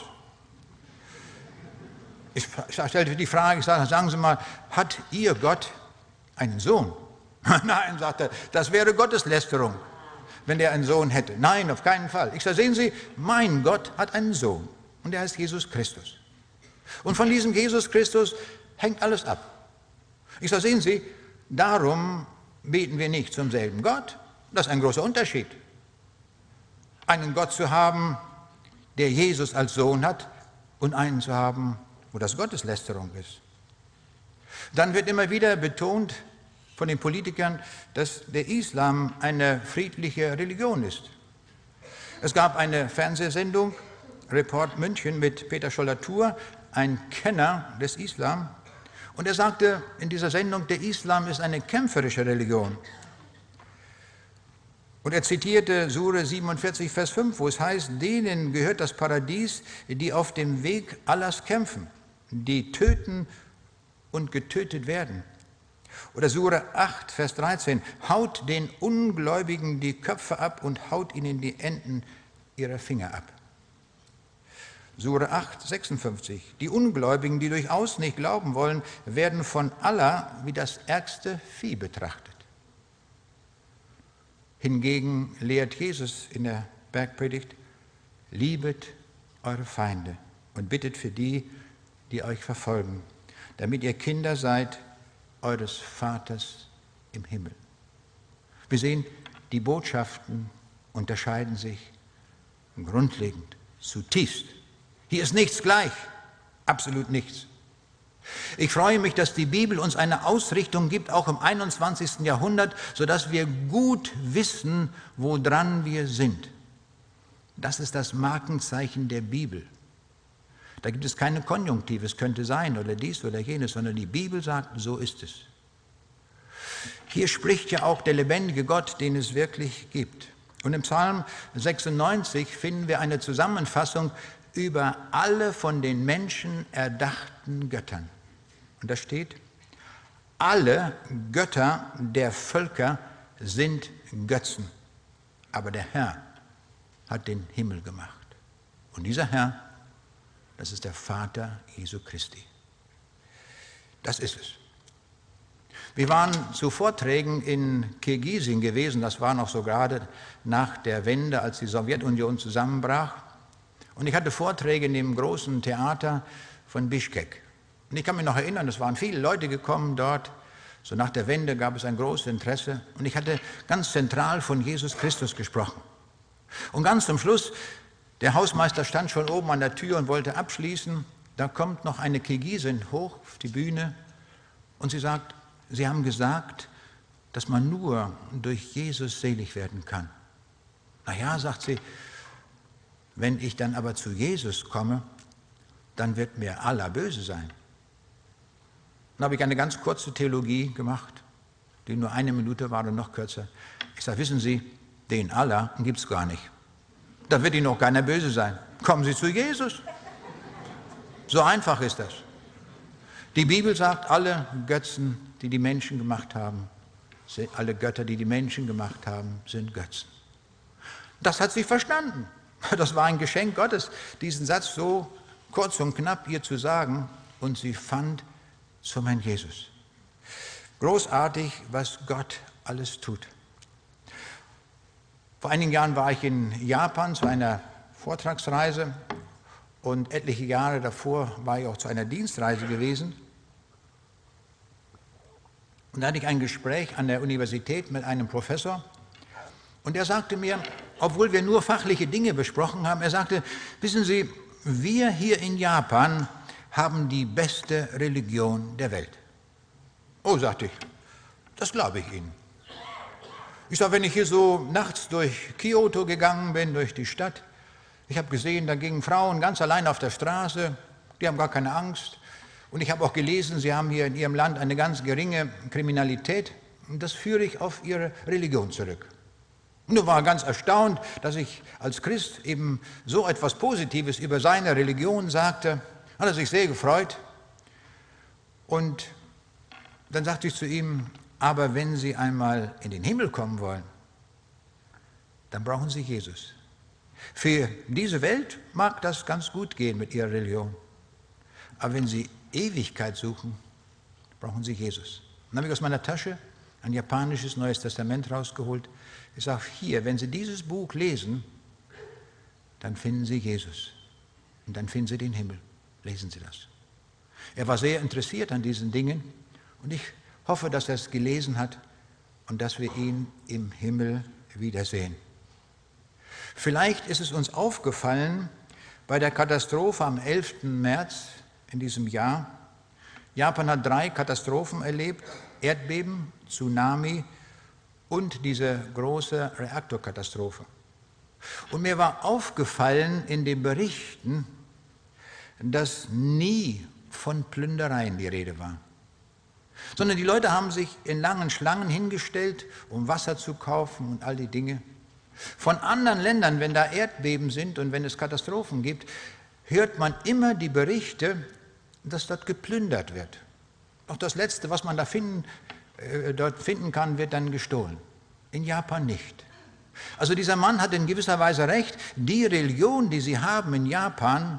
Ich stellte die Frage, ich sagte, sagen Sie mal, hat Ihr Gott einen Sohn? Nein, sagte er, das wäre Gotteslästerung, wenn er einen Sohn hätte. Nein, auf keinen Fall. Ich sagte, sehen Sie, mein Gott hat einen Sohn und er heißt Jesus Christus. Und von diesem Jesus Christus hängt alles ab. Ich sage, sehen Sie, darum beten wir nicht zum selben Gott. Das ist ein großer Unterschied. Einen Gott zu haben, der Jesus als Sohn hat, und einen zu haben, wo das Gotteslästerung ist. Dann wird immer wieder betont von den Politikern, dass der Islam eine friedliche Religion ist. Es gab eine Fernsehsendung, Report München mit Peter Scholler-Thur, ein Kenner des Islam, und er sagte in dieser Sendung, der Islam ist eine kämpferische Religion. Und er zitierte Sure siebenundvierzig, Vers fünf, wo es heißt, denen gehört das Paradies, die auf dem Weg Allahs kämpfen, die töten und getötet werden. Oder Sure acht, Vers dreizehn, haut den Ungläubigen die Köpfe ab und haut ihnen die Enden ihrer Finger ab. Sure acht, sechsundfünfzig. Die Ungläubigen, die durchaus nicht glauben wollen, werden von Allah wie das ärgste Vieh betrachtet. Hingegen lehrt Jesus in der Bergpredigt, liebet eure Feinde und bittet für die, die euch verfolgen, damit ihr Kinder seid eures Vaters im Himmel. Wir sehen, die Botschaften unterscheiden sich grundlegend, zutiefst. Hier ist nichts gleich, absolut nichts. Ich freue mich, dass die Bibel uns eine Ausrichtung gibt, auch im einundzwanzigsten Jahrhundert, sodass wir gut wissen, woran wir sind. Das ist das Markenzeichen der Bibel. Da gibt es keine Konjunktive, es könnte sein oder dies oder jenes, sondern die Bibel sagt, so ist es. Hier spricht ja auch der lebendige Gott, den es wirklich gibt. Und im Psalm sechsundneunzig finden wir eine Zusammenfassung über alle von den Menschen erdachten Göttern. Und da steht, alle Götter der Völker sind Götzen, aber der Herr hat den Himmel gemacht. Und dieser Herr, das ist der Vater Jesu Christi. Das ist es. Wir waren zu Vorträgen in Kirgisien gewesen, das war noch so gerade nach der Wende, als die Sowjetunion zusammenbrach. Und ich hatte Vorträge in dem großen Theater von Bischkek. Und ich kann mich noch erinnern, es waren viele Leute gekommen dort. So nach der Wende gab es ein großes Interesse. Und ich hatte ganz zentral von Jesus Christus gesprochen. Und ganz zum Schluss, der Hausmeister stand schon oben an der Tür und wollte abschließen. Da kommt noch eine Kirgisin hoch auf die Bühne und sie sagt, Sie haben gesagt, dass man nur durch Jesus selig werden kann. Na ja, sagt sie, wenn ich dann aber zu Jesus komme, dann wird mir Allah böse sein. Dann habe ich eine ganz kurze Theologie gemacht, die nur eine Minute war und noch kürzer. Ich sage, wissen Sie, den Allah gibt es gar nicht. Da wird Ihnen noch keiner böse sein. Kommen Sie zu Jesus. So einfach ist das. Die Bibel sagt, alle Götzen, die die Menschen gemacht haben, alle Götter, die die Menschen gemacht haben, sind Götzen. Das hat sie verstanden. Das war ein Geschenk Gottes, diesen Satz so kurz und knapp ihr zu sagen. Und sie fand zum Herrn Jesus. Großartig, was Gott alles tut. Vor einigen Jahren war ich in Japan zu einer Vortragsreise und etliche Jahre davor war ich auch zu einer Dienstreise gewesen. Und da hatte ich ein Gespräch an der Universität mit einem Professor und er sagte mir, obwohl wir nur fachliche Dinge besprochen haben, er sagte, wissen Sie, wir hier in Japan haben die beste Religion der Welt. Oh, sagte ich, das glaube ich Ihnen. Ich sage, wenn ich hier so nachts durch Kyoto gegangen bin, durch die Stadt, ich habe gesehen, da gingen Frauen ganz allein auf der Straße, die haben gar keine Angst. Und ich habe auch gelesen, Sie haben hier in Ihrem Land eine ganz geringe Kriminalität. Und das führe ich auf Ihre Religion zurück. Und er war ganz erstaunt, dass ich als Christ eben so etwas Positives über seine Religion sagte. Hat er sich sehr gefreut. Und dann sagte ich zu ihm, aber wenn Sie einmal in den Himmel kommen wollen, dann brauchen Sie Jesus. Für diese Welt mag das ganz gut gehen mit Ihrer Religion. Aber wenn Sie Ewigkeit suchen, brauchen Sie Jesus. Dann habe ich aus meiner Tasche ein japanisches Neues Testament rausgeholt. Ich sage, hier, wenn Sie dieses Buch lesen, dann finden Sie Jesus. Und dann finden Sie den Himmel. Lesen Sie das. Er war sehr interessiert an diesen Dingen und ich hoffe, dass er es gelesen hat und dass wir ihn im Himmel wiedersehen. Vielleicht ist es uns aufgefallen bei der Katastrophe am elften März in diesem Jahr. Japan hat drei Katastrophen erlebt, Erdbeben, Tsunami und diese große Reaktorkatastrophe. Und mir war aufgefallen in den Berichten, dass nie von Plündereien die Rede war. Sondern die Leute haben sich in langen Schlangen hingestellt, um Wasser zu kaufen und all die Dinge. Von anderen Ländern, wenn da Erdbeben sind und wenn es Katastrophen gibt, hört man immer die Berichte, dass dort geplündert wird. Auch das Letzte, was man da finden, äh, dort finden kann, wird dann gestohlen. In Japan nicht. Also dieser Mann hat in gewisser Weise recht, die Religion, die sie haben in Japan,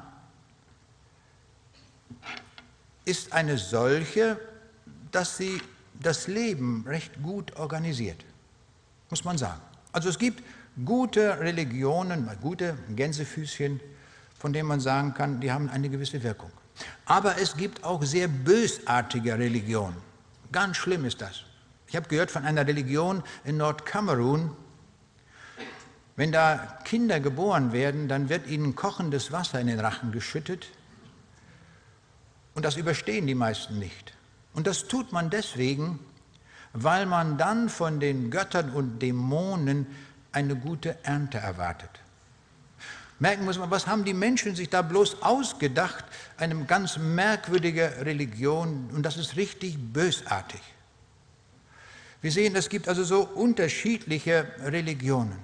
ist eine solche, dass sie das Leben recht gut organisiert, muss man sagen. Also es gibt gute Religionen, gute Gänsefüßchen, von denen man sagen kann, die haben eine gewisse Wirkung. Aber es gibt auch sehr bösartige Religionen. Ganz schlimm ist das. Ich habe gehört von einer Religion in Nordkamerun. Wenn da Kinder geboren werden, dann wird ihnen kochendes Wasser in den Rachen geschüttet. Und das überstehen die meisten nicht. Und das tut man deswegen, weil man dann von den Göttern und Dämonen eine gute Ernte erwartet. Merken muss man, was haben die Menschen sich da bloß ausgedacht, eine ganz merkwürdige Religion, und das ist richtig bösartig. Wir sehen, es gibt also so unterschiedliche Religionen.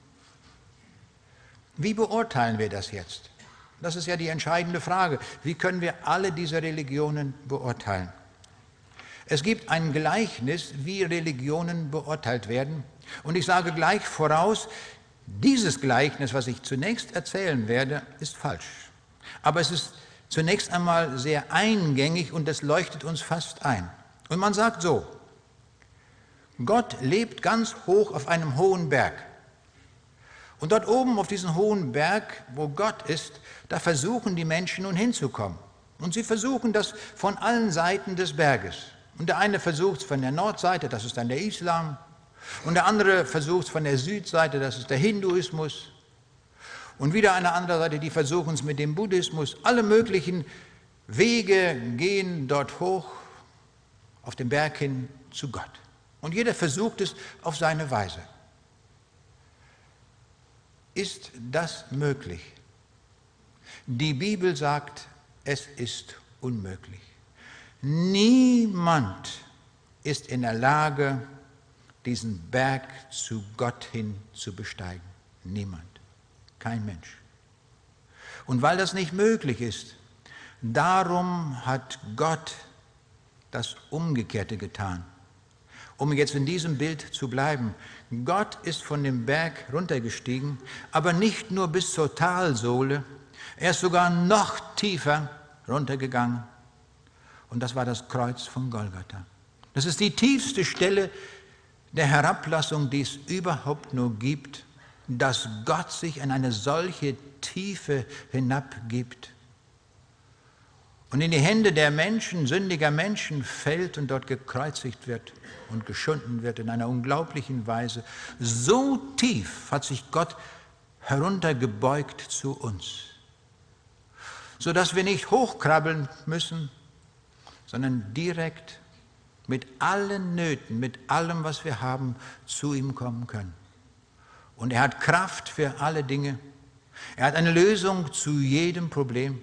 Wie beurteilen wir das jetzt? Das ist ja die entscheidende Frage. Wie können wir alle diese Religionen beurteilen? Es gibt ein Gleichnis, wie Religionen beurteilt werden. Und ich sage gleich voraus, dieses Gleichnis, was ich zunächst erzählen werde, ist falsch. Aber es ist zunächst einmal sehr eingängig und es leuchtet uns fast ein. Und man sagt so: Gott lebt ganz hoch auf einem hohen Berg. Und dort oben auf diesem hohen Berg, wo Gott ist, da versuchen die Menschen nun hinzukommen. Und sie versuchen das von allen Seiten des Berges. Und der eine versucht es von der Nordseite, das ist dann der Islam. Und der andere versucht es von der Südseite, das ist der Hinduismus. Und wieder eine andere Seite, die versuchen es mit dem Buddhismus. Alle möglichen Wege gehen dort hoch auf den Berg hin zu Gott. Und jeder versucht es auf seine Weise. Ist das möglich? Die Bibel sagt, es ist unmöglich. Niemand ist in der Lage, diesen Berg zu Gott hin zu besteigen. Niemand. Kein Mensch. Und weil das nicht möglich ist, darum hat Gott das Umgekehrte getan. Um jetzt in diesem Bild zu bleiben. Gott ist von dem Berg runtergestiegen, aber nicht nur bis zur Talsohle, er ist sogar noch tiefer runtergegangen. Und das war das Kreuz von Golgatha. Das ist die tiefste Stelle der Herablassung, die es überhaupt nur gibt, dass Gott sich in eine solche Tiefe hinabgibt und in die Hände der Menschen, sündiger Menschen, fällt und dort gekreuzigt wird und geschunden wird in einer unglaublichen Weise. So tief hat sich Gott heruntergebeugt zu uns, sodass wir nicht hochkrabbeln müssen, sondern direkt mit allen Nöten, mit allem, was wir haben, zu ihm kommen können. Und er hat Kraft für alle Dinge. Er hat eine Lösung zu jedem Problem.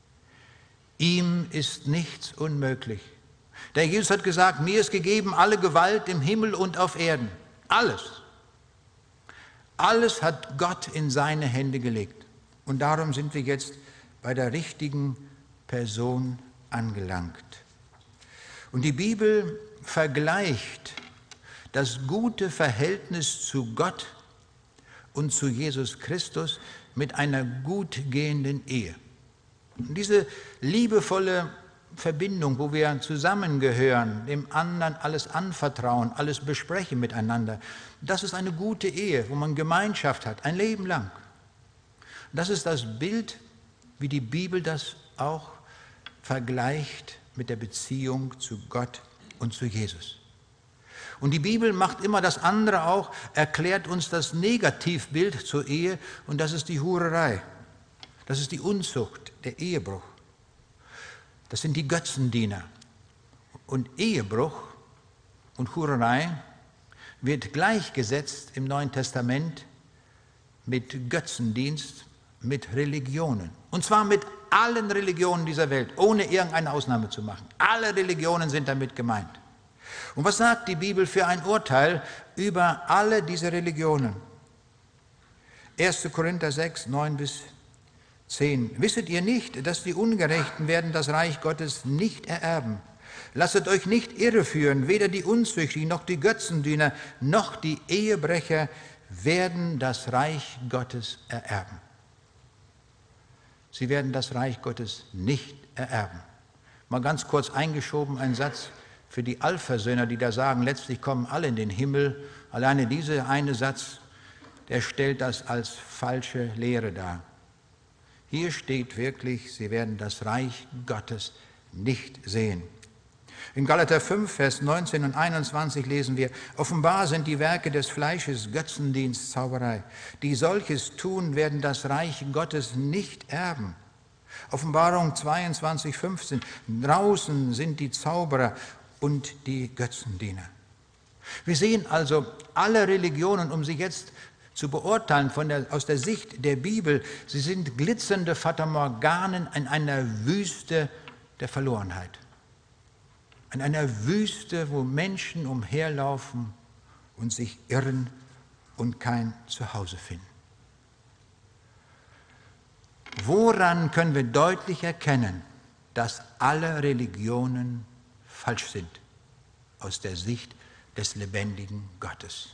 Ihm ist nichts unmöglich. Der Jesus hat gesagt, mir ist gegeben alle Gewalt im Himmel und auf Erden. Alles. Alles hat Gott in seine Hände gelegt. Und darum sind wir jetzt bei der richtigen Person angelangt. Und die Bibel vergleicht das gute Verhältnis zu Gott und zu Jesus Christus mit einer gut gehenden Ehe. Und diese liebevolle Verbindung, wo wir zusammengehören, dem anderen alles anvertrauen, alles besprechen miteinander, das ist eine gute Ehe, wo man Gemeinschaft hat, ein Leben lang. Das ist das Bild, wie die Bibel das auch vergleicht mit der Beziehung zu Gott und zu Jesus. Und die Bibel macht immer das andere auch, erklärt uns das Negativbild zur Ehe, und das ist die Hurerei. Das ist die Unzucht, der Ehebruch. Das sind die Götzendiener. Und Ehebruch und Hurerei wird gleichgesetzt im Neuen Testament mit Götzendienst, mit Religionen. Und zwar mit allen Religionen dieser Welt, ohne irgendeine Ausnahme zu machen. Alle Religionen sind damit gemeint. Und was sagt die Bibel für ein Urteil über alle diese Religionen? erster Korinther sechs, neun bis zehn. Wisset ihr nicht, dass die Ungerechten werden das Reich Gottes nicht ererben? Lasset euch nicht irreführen, weder die Unzüchtigen, noch die Götzendiener, noch die Ehebrecher werden das Reich Gottes ererben. Sie werden das Reich Gottes nicht ererben. Mal ganz kurz eingeschoben, ein Satz für die Allversöhner, die da sagen, letztlich kommen alle in den Himmel. Alleine dieser eine Satz, der stellt das als falsche Lehre dar. Hier steht wirklich, sie werden das Reich Gottes nicht sehen. In Galater fünf, Vers neunzehn und einundzwanzig lesen wir, offenbar sind die Werke des Fleisches Götzendienst, Zauberei. Die solches tun, werden das Reich Gottes nicht erben. Offenbarung zweiundzwanzig, fünfzehn, draußen sind die Zauberer und die Götzendiener. Wir sehen also alle Religionen, um sie jetzt zu beurteilen von der, aus der Sicht der Bibel, sie sind glitzernde Fatamorganen in einer Wüste der Verlorenheit. In einer Wüste, wo Menschen umherlaufen und sich irren und kein Zuhause finden. Woran können wir deutlich erkennen, dass alle Religionen falsch sind aus der Sicht des lebendigen Gottes?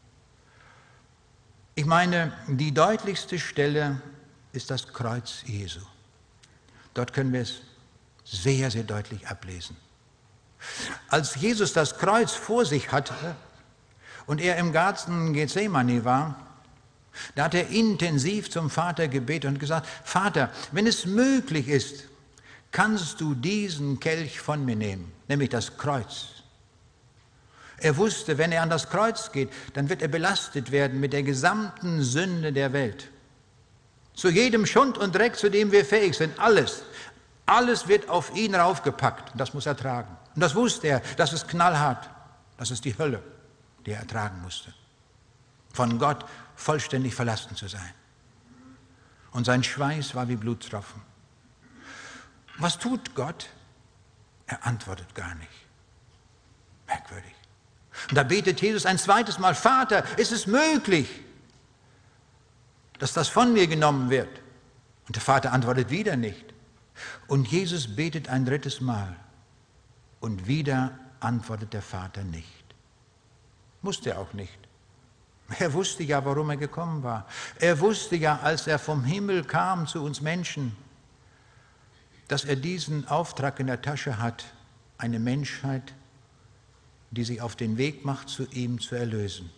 Ich meine, die deutlichste Stelle ist das Kreuz Jesu. Dort können wir es sehr, sehr deutlich ablesen. Als Jesus das Kreuz vor sich hatte und er im Garten Gethsemane war, da hat er intensiv zum Vater gebetet und gesagt, Vater, wenn es möglich ist, kannst du diesen Kelch von mir nehmen, nämlich das Kreuz. Er wusste, wenn er an das Kreuz geht, dann wird er belastet werden mit der gesamten Sünde der Welt. Zu jedem Schund und Dreck, zu dem wir fähig sind, alles. Alles wird auf ihn raufgepackt und das muss er tragen. Und das wusste er, das ist knallhart, das ist die Hölle, die er ertragen musste. Von Gott vollständig verlassen zu sein. Und sein Schweiß war wie Blutstropfen. Was tut Gott? Er antwortet gar nicht. Merkwürdig. Und da betet Jesus ein zweites Mal, Vater, ist es möglich, dass das von mir genommen wird? Und der Vater antwortet wieder nicht. Und Jesus betet ein drittes Mal. Und wieder antwortet der Vater nicht. Musste er auch nicht. Er wusste ja, warum er gekommen war. Er wusste ja, als er vom Himmel kam zu uns Menschen, dass er diesen Auftrag in der Tasche hat, eine Menschheit, die sich auf den Weg macht, zu ihm zu erlösen.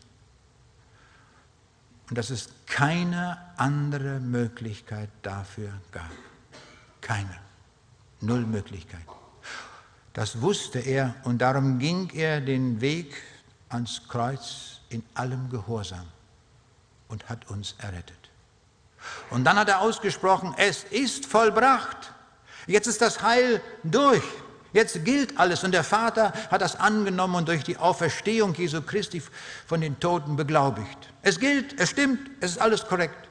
Und dass es keine andere Möglichkeit dafür gab. Keine. Null Möglichkeit. Das wusste er und darum ging er den Weg ans Kreuz in allem Gehorsam und hat uns errettet. Und dann hat er ausgesprochen, es ist vollbracht. Jetzt ist das Heil durch. Jetzt gilt alles. Und der Vater hat das angenommen und durch die Auferstehung Jesu Christi von den Toten beglaubigt. Es gilt, es stimmt, es ist alles korrekt.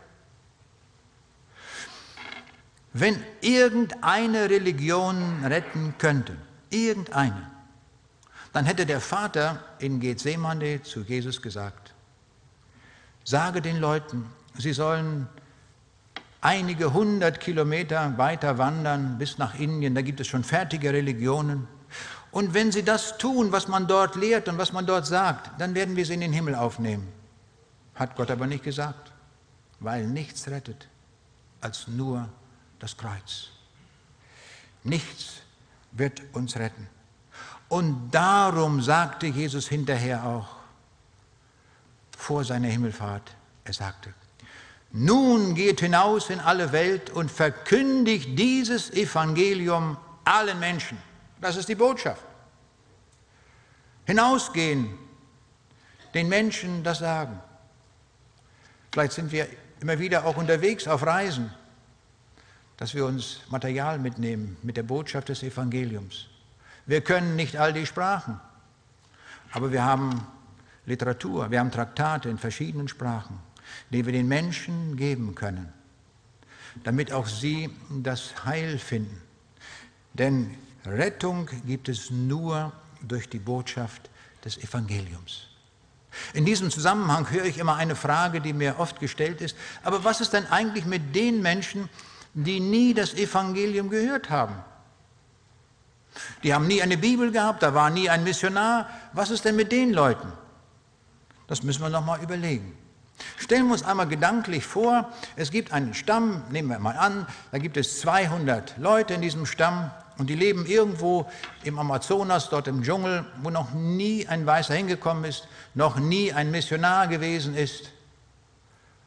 Wenn irgendeine Religion retten könnte, irgendeine, dann hätte der Vater in Gethsemane zu Jesus gesagt, sage den Leuten, sie sollen einige hundert Kilometer weiter wandern bis nach Indien, da gibt es schon fertige Religionen. Und wenn sie das tun, was man dort lehrt und was man dort sagt, dann werden wir sie in den Himmel aufnehmen. Hat Gott aber nicht gesagt, weil nichts rettet als nur das Kreuz. Nichts wird uns retten. Und darum sagte Jesus hinterher auch, vor seiner Himmelfahrt, er sagte, nun geht hinaus in alle Welt und verkündigt dieses Evangelium allen Menschen. Das ist die Botschaft. Hinausgehen, den Menschen das sagen. Vielleicht sind wir immer wieder auch unterwegs auf Reisen, dass wir uns Material mitnehmen mit der Botschaft des Evangeliums. Wir können nicht all die Sprachen, aber wir haben Literatur, wir haben Traktate in verschiedenen Sprachen, die wir den Menschen geben können, damit auch sie das Heil finden. Denn Rettung gibt es nur durch die Botschaft des Evangeliums. In diesem Zusammenhang höre ich immer eine Frage, die mir oft gestellt ist, aber was ist denn eigentlich mit den Menschen, die nie das Evangelium gehört haben? Die haben nie eine Bibel gehabt, da war nie ein Missionar. Was ist denn mit den Leuten? Das müssen wir noch mal überlegen. Stellen wir uns einmal gedanklich vor, es gibt einen Stamm, nehmen wir mal an, da gibt es zweihundert Leute in diesem Stamm und die leben irgendwo im Amazonas, dort im Dschungel, wo noch nie ein Weißer hingekommen ist, noch nie ein Missionar gewesen ist.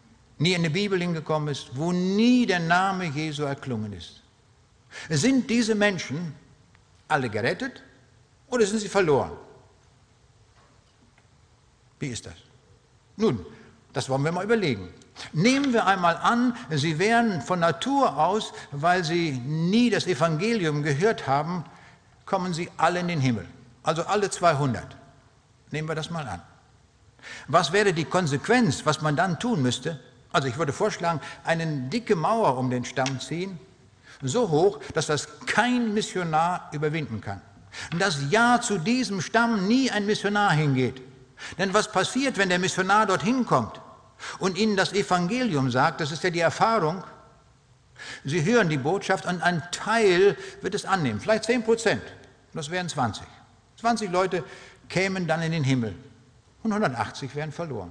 nie in die Bibel hingekommen ist, wo nie der Name Jesu erklungen ist. Sind diese Menschen alle gerettet oder sind sie verloren? Wie ist das? Nun, das wollen wir mal überlegen. Nehmen wir einmal an, sie wären von Natur aus, weil sie nie das Evangelium gehört haben, kommen sie alle in den Himmel. Also alle zweihundert. Nehmen wir das mal an. Was wäre die Konsequenz, was man dann tun müsste? Also ich würde vorschlagen, eine dicke Mauer um den Stamm ziehen, so hoch, dass das kein Missionar überwinden kann. Und dass ja zu diesem Stamm nie ein Missionar hingeht. Denn was passiert, wenn der Missionar dorthin kommt und ihnen das Evangelium sagt, das ist ja die Erfahrung, sie hören die Botschaft und ein Teil wird es annehmen, vielleicht zehn Prozent, das wären zwanzig. zwanzig Leute kämen dann in den Himmel und hundertachtzig wären verloren.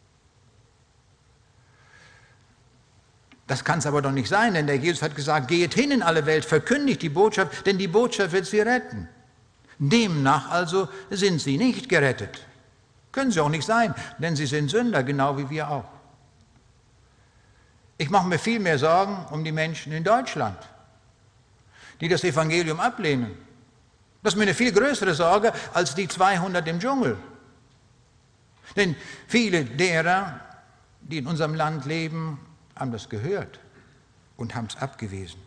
Das kann es aber doch nicht sein, denn der Jesus hat gesagt, geht hin in alle Welt, verkündigt die Botschaft, denn die Botschaft wird sie retten. Demnach also sind sie nicht gerettet. Können sie auch nicht sein, denn sie sind Sünder, genau wie wir auch. Ich mache mir viel mehr Sorgen um die Menschen in Deutschland, die das Evangelium ablehnen. Das ist mir eine viel größere Sorge als die zweihundert im Dschungel. Denn viele derer, die in unserem Land leben, haben das gehört und haben es abgewiesen.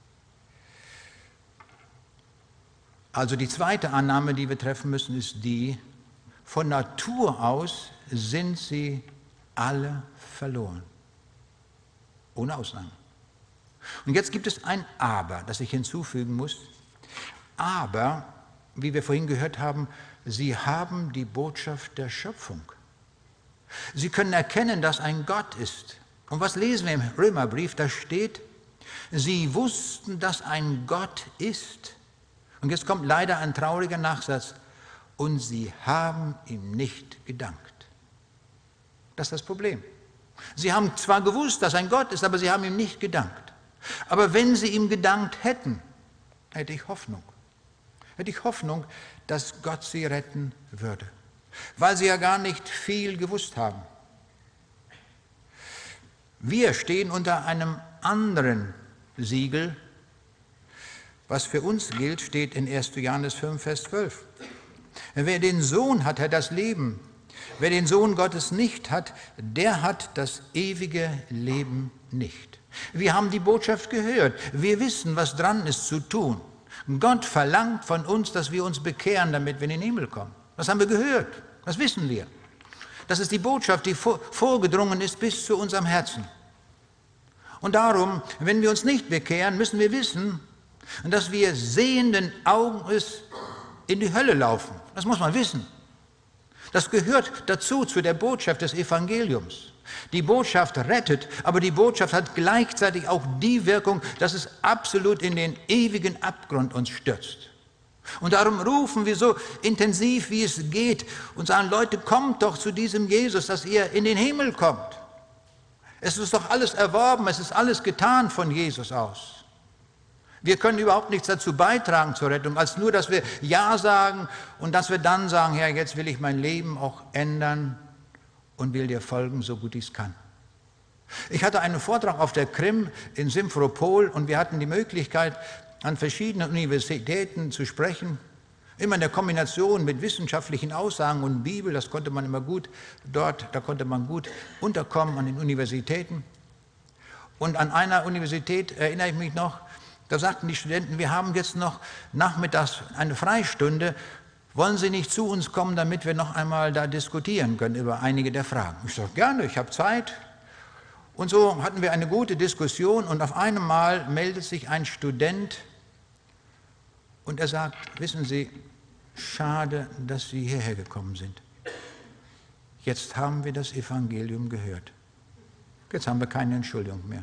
Also die zweite Annahme, die wir treffen müssen, ist die, von Natur aus sind sie alle verloren. Ohne Ausnahme. Und jetzt gibt es ein Aber, das ich hinzufügen muss. Aber, wie wir vorhin gehört haben, sie haben die Botschaft der Schöpfung. Sie können erkennen, dass ein Gott ist. Und was lesen wir im Römerbrief? Da steht, sie wussten, dass ein Gott ist. Und jetzt kommt leider ein trauriger Nachsatz. Und sie haben ihm nicht gedankt. Das ist das Problem. Sie haben zwar gewusst, dass ein Gott ist, aber sie haben ihm nicht gedankt. Aber wenn sie ihm gedankt hätten, hätte ich Hoffnung. Hätte ich Hoffnung, dass Gott sie retten würde. Weil sie ja gar nicht viel gewusst haben. Wir stehen unter einem anderen Siegel. Was für uns gilt, steht in erster Johannes fünf, Vers zwölf. Wer den Sohn hat, hat das Leben. Wer den Sohn Gottes nicht hat, der hat das ewige Leben nicht. Wir haben die Botschaft gehört. Wir wissen, was dran ist zu tun. Gott verlangt von uns, dass wir uns bekehren, damit wir in den Himmel kommen. Das haben wir gehört. Das wissen wir. Das ist die Botschaft, die vorgedrungen ist bis zu unserem Herzen. Und darum, wenn wir uns nicht bekehren, müssen wir wissen, dass wir sehenden Auges in die Hölle laufen. Das muss man wissen. Das gehört dazu, zu der Botschaft des Evangeliums. Die Botschaft rettet, aber die Botschaft hat gleichzeitig auch die Wirkung, dass es absolut in den ewigen Abgrund uns stürzt. Und darum rufen wir so intensiv, wie es geht, und sagen, Leute, kommt doch zu diesem Jesus, dass ihr in den Himmel kommt. Es ist doch alles erworben, es ist alles getan von Jesus aus. Wir können überhaupt nichts dazu beitragen zur Rettung, als nur, dass wir Ja sagen und dass wir dann sagen, Herr, jetzt will ich mein Leben auch ändern und will dir folgen, so gut ich es kann. Ich hatte einen Vortrag auf der Krim in Simferopol und wir hatten die Möglichkeit, an verschiedenen Universitäten zu sprechen, immer in der Kombination mit wissenschaftlichen Aussagen und Bibel, das konnte man immer gut dort, da konnte man gut unterkommen an den Universitäten. Und an einer Universität erinnere ich mich noch, da sagten die Studenten, wir haben jetzt noch nachmittags eine Freistunde, wollen Sie nicht zu uns kommen, damit wir noch einmal da diskutieren können über einige der Fragen? Ich sage, gerne, ich habe Zeit. Und so hatten wir eine gute Diskussion und auf einmal meldet sich ein Student und er sagt, wissen Sie, schade, dass Sie hierher gekommen sind. Jetzt haben wir das Evangelium gehört. Jetzt haben wir keine Entschuldigung mehr.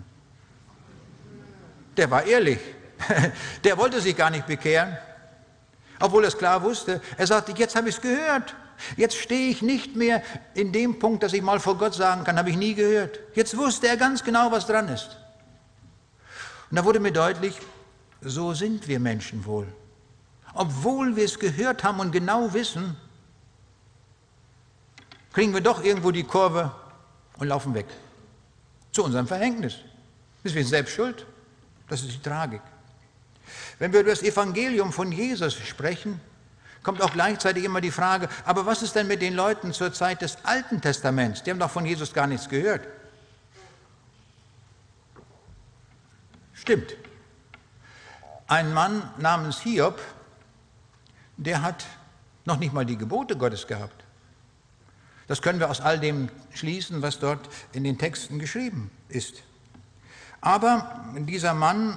Der war ehrlich. Der wollte sich gar nicht bekehren, obwohl er es klar wusste. Er sagte, jetzt habe ich es gehört. Jetzt stehe ich nicht mehr in dem Punkt, dass ich mal vor Gott sagen kann, habe ich nie gehört. Jetzt wusste er ganz genau, was dran ist. Und da wurde mir deutlich, so sind wir Menschen wohl. Obwohl wir es gehört haben und genau wissen, kriegen wir doch irgendwo die Kurve und laufen weg. Zu unserem Verhängnis. Wir sind selbst schuld. Das ist die Tragik. Wenn wir über das Evangelium von Jesus sprechen, kommt auch gleichzeitig immer die Frage, aber was ist denn mit den Leuten zur Zeit des Alten Testaments? Die haben doch von Jesus gar nichts gehört. Stimmt. Ein Mann namens Hiob, der hat noch nicht mal die Gebote Gottes gehabt. Das können wir aus all dem schließen, was dort in den Texten geschrieben ist. Aber dieser Mann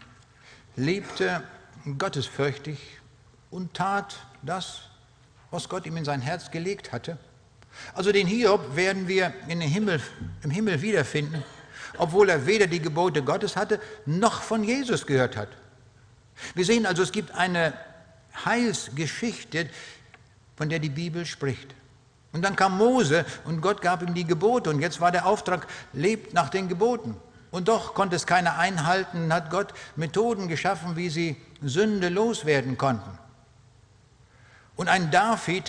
lebte gottesfürchtig und tat das, was Gott ihm in sein Herz gelegt hatte. Also den Hiob werden wir in den Himmel, im Himmel wiederfinden, obwohl er weder die Gebote Gottes hatte, noch von Jesus gehört hat. Wir sehen also, es gibt eine Heilsgeschichte, von der die Bibel spricht. Und dann kam Mose und Gott gab ihm die Gebote und jetzt war der Auftrag, lebt nach den Geboten. Und doch konnte es keiner einhalten, hat Gott Methoden geschaffen, wie sie Sünde loswerden konnten. Und ein David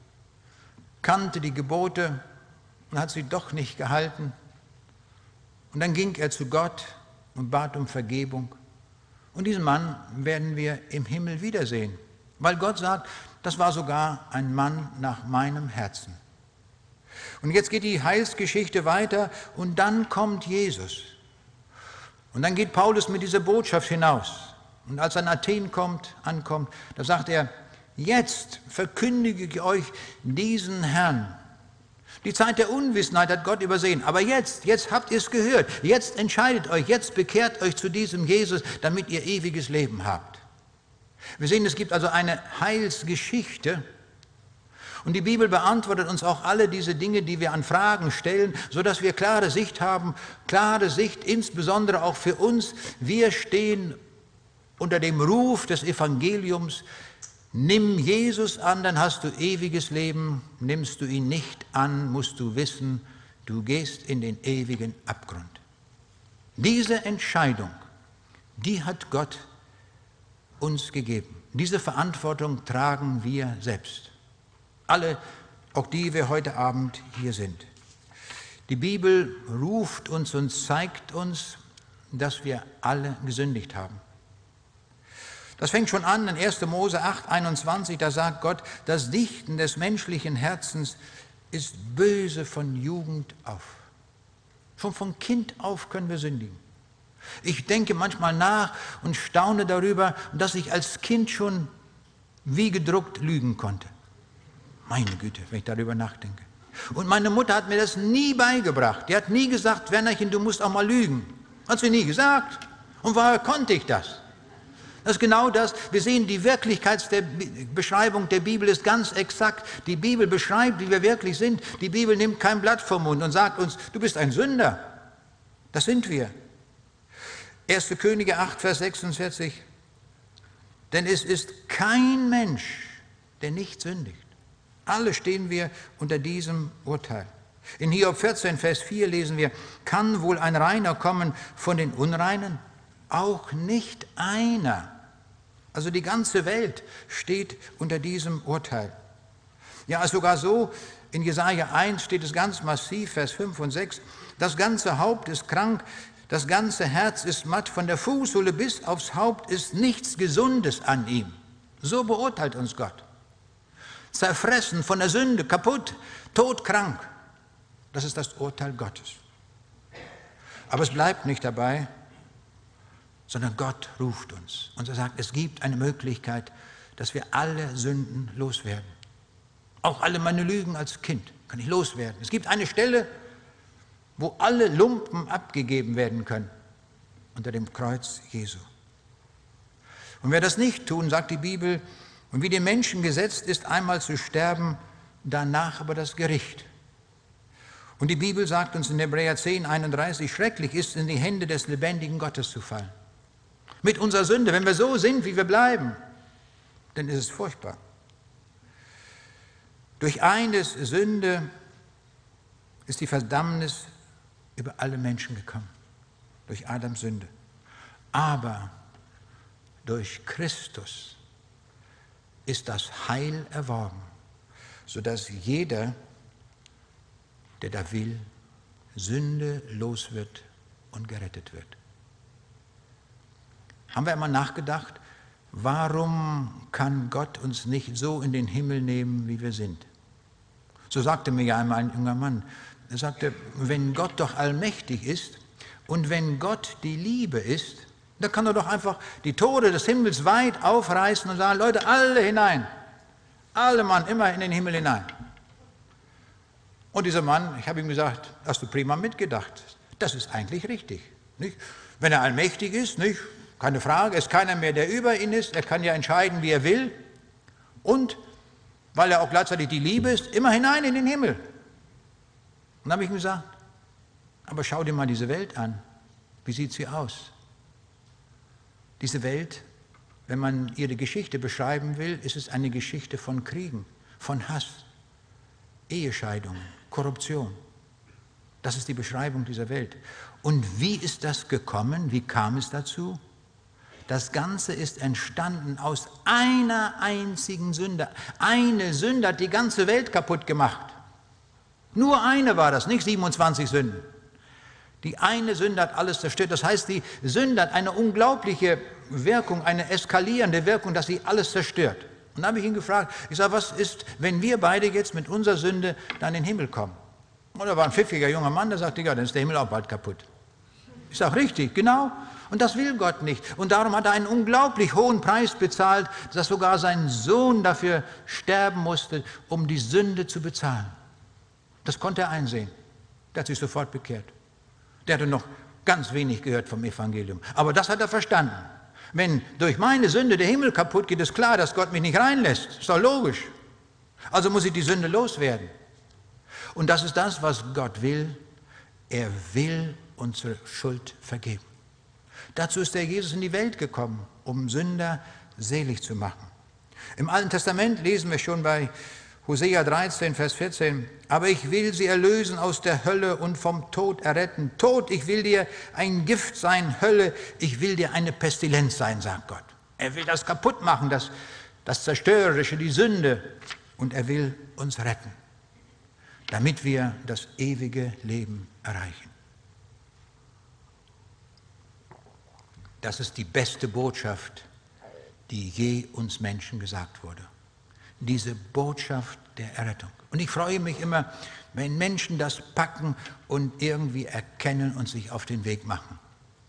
kannte die Gebote und hat sie doch nicht gehalten. Und dann ging er zu Gott und bat um Vergebung. Und diesen Mann werden wir im Himmel wiedersehen, weil Gott sagt, das war sogar ein Mann nach meinem Herzen. Und jetzt geht die Heilsgeschichte weiter und dann kommt Jesus. Und dann geht Paulus mit dieser Botschaft hinaus. Und als er in Athen kommt, ankommt, da sagt er, jetzt verkündige ich euch diesen Herrn. Die Zeit der Unwissenheit hat Gott übersehen. Aber jetzt, jetzt habt ihr es gehört. Jetzt entscheidet euch, jetzt bekehrt euch zu diesem Jesus, damit ihr ewiges Leben habt. Wir sehen, es gibt also eine Heilsgeschichte. Und die Bibel beantwortet uns auch alle diese Dinge, die wir an Fragen stellen, sodass wir klare Sicht haben, klare Sicht insbesondere auch für uns. Wir stehen unter dem Ruf des Evangeliums, nimm Jesus an, dann hast du ewiges Leben, nimmst du ihn nicht an, musst du wissen, du gehst in den ewigen Abgrund. Diese Entscheidung, die hat Gott uns gegeben. Diese Verantwortung tragen wir selbst. Alle, auch die wir heute Abend hier sind. Die Bibel ruft uns und zeigt uns, dass wir alle gesündigt haben. Das fängt schon an in erster Mose acht, einundzwanzig, da sagt Gott, das Dichten des menschlichen Herzens ist böse von Jugend auf. Schon von Kind auf können wir sündigen. Ich denke manchmal nach und staune darüber, dass ich als Kind schon wie gedruckt lügen konnte. Meine Güte, wenn ich darüber nachdenke. Und meine Mutter hat mir das nie beigebracht. Die hat nie gesagt, Wernerchen, du musst auch mal lügen. Hat sie nie gesagt. Und woher konnte ich das? Das ist genau das. Wir sehen, die Wirklichkeitsbeschreibung der Bibel ist ganz exakt. Die Bibel beschreibt, wie wir wirklich sind. Die Bibel nimmt kein Blatt vom Mund und sagt uns, du bist ein Sünder. Das sind wir. erster Könige acht, Vers sechsundvierzig. Denn es ist kein Mensch, der nicht sündigt. Alle stehen wir unter diesem Urteil. In Hiob vierzehn, Vers vier lesen wir, kann wohl ein Reiner kommen von den Unreinen? Auch nicht einer. Also die ganze Welt steht unter diesem Urteil. Ja, sogar so, in Jesaja eins steht es ganz massiv, Vers fünf und sechs, das ganze Haupt ist krank, das ganze Herz ist matt, von der Fußsohle bis aufs Haupt ist nichts Gesundes an ihm. So beurteilt uns Gott. Zerfressen von der Sünde, kaputt, todkrank. Das ist das Urteil Gottes. Aber es bleibt nicht dabei, sondern Gott ruft uns. Und er sagt, es gibt eine Möglichkeit, dass wir alle Sünden loswerden. Auch alle meine Lügen als Kind kann ich loswerden. Es gibt eine Stelle, wo alle Lumpen abgegeben werden können, unter dem Kreuz Jesu. Und wer das nicht tun, sagt die Bibel, und wie dem Menschen gesetzt ist, einmal zu sterben, danach aber das Gericht. Und die Bibel sagt uns in Hebräer zehn, einunddreißig, schrecklich ist, in die Hände des lebendigen Gottes zu fallen. Mit unserer Sünde, wenn wir so sind, wie wir bleiben, dann ist es furchtbar. Durch eines Sünde ist die Verdammnis über alle Menschen gekommen, durch Adams Sünde. Aber durch Christus ist das Heil erworben, sodass jeder, der da will, Sünde los wird und gerettet wird. Haben wir einmal nachgedacht, warum kann Gott uns nicht so in den Himmel nehmen, wie wir sind? So sagte mir ja einmal ein junger Mann, er sagte, wenn Gott doch allmächtig ist und wenn Gott die Liebe ist, dann kann er doch einfach die Tore des Himmels weit aufreißen und sagen, Leute, alle hinein, alle Mann, immer in den Himmel hinein. Und dieser Mann, ich habe ihm gesagt, hast du prima mitgedacht, das ist eigentlich richtig. Nicht? Wenn er allmächtig ist, nicht? Keine Frage, ist keiner mehr, der über ihn ist, er kann ja entscheiden, wie er will. Und weil er auch gleichzeitig die Liebe ist, immer hinein in den Himmel. Und dann habe ich ihm gesagt, aber schau dir mal diese Welt an. Wie sieht sie aus? Diese Welt, wenn man ihre Geschichte beschreiben will, ist es eine Geschichte von Kriegen, von Hass, Ehescheidungen, Korruption. Das ist die Beschreibung dieser Welt. Und wie ist das gekommen? Wie kam es dazu? Das Ganze ist entstanden aus einer einzigen Sünde. Eine Sünde hat die ganze Welt kaputt gemacht. Nur eine war das, nicht siebenundzwanzig Sünden. Die eine Sünde hat alles zerstört. Das heißt, die Sünde hat eine unglaubliche Wirkung, eine eskalierende Wirkung, dass sie alles zerstört. Und dann habe ich ihn gefragt, ich sage, was ist, wenn wir beide jetzt mit unserer Sünde dann in den Himmel kommen? Und da war ein pfiffiger junger Mann, der sagte, ja, dann ist der Himmel auch bald kaputt. Ich sage, richtig, genau. Und das will Gott nicht. Und darum hat er einen unglaublich hohen Preis bezahlt, dass sogar sein Sohn dafür sterben musste, um die Sünde zu bezahlen. Das konnte er einsehen. Der hat sich sofort bekehrt. Der hatte noch ganz wenig gehört vom Evangelium. Aber das hat er verstanden. Wenn durch meine Sünde der Himmel kaputt geht, ist klar, dass Gott mich nicht reinlässt. Ist doch logisch. Also muss ich die Sünde loswerden. Und das ist das, was Gott will. Er will unsere Schuld vergeben. Dazu ist der Jesus in die Welt gekommen, um Sünder selig zu machen. Im Alten Testament lesen wir schon bei Hosea dreizehn, Vers vierzehn, aber ich will sie erlösen aus der Hölle und vom Tod erretten. Tod, ich will dir ein Gift sein, Hölle, ich will dir eine Pestilenz sein, sagt Gott. Er will das kaputt machen, das, das Zerstörerische, die Sünde. Und er will uns retten, damit wir das ewige Leben erreichen. Das ist die beste Botschaft, die je uns Menschen gesagt wurde. Diese Botschaft der Errettung. Und ich freue mich immer, wenn Menschen das packen und irgendwie erkennen und sich auf den Weg machen.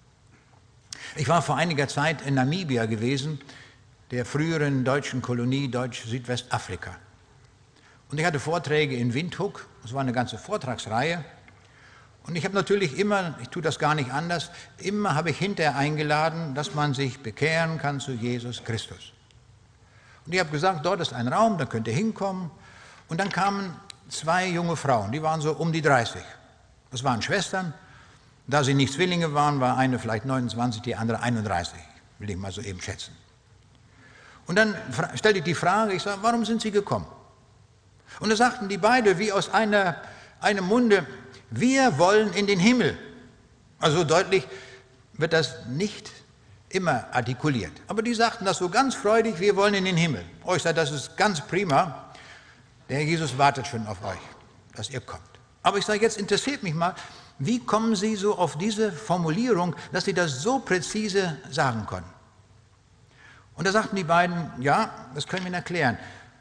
Ich war vor einiger Zeit in Namibia gewesen, der früheren deutschen Kolonie Deutsch-Südwestafrika. Und ich hatte Vorträge in Windhoek, das war eine ganze Vortragsreihe. Und ich habe natürlich immer, ich tue das gar nicht anders, immer habe ich hinterher eingeladen, dass man sich bekehren kann zu Jesus Christus. Und ich habe gesagt, dort ist ein Raum, da könnt ihr hinkommen. Und dann kamen zwei junge Frauen, die waren so um die dreißig. Das waren Schwestern. Da sie nicht Zwillinge waren, war eine vielleicht neunundzwanzig, die andere einunddreißig, will ich mal so eben schätzen. Und dann stellte ich die Frage, ich sage, warum sind sie gekommen? Und da sagten die beide wie aus einer, einem Munde, wir wollen in den Himmel. Also so deutlich wird das nicht immer artikuliert. Aber die sagten das so ganz freudig, wir wollen in den Himmel. Oh, ich sage, das ist ganz prima. Der Herr Jesus wartet schon auf euch, dass ihr kommt. Aber ich sage, jetzt interessiert mich mal, wie kommen Sie so auf diese Formulierung, dass Sie das so präzise sagen konnten? Und da sagten die beiden, ja, das können wir Ihnen erklären.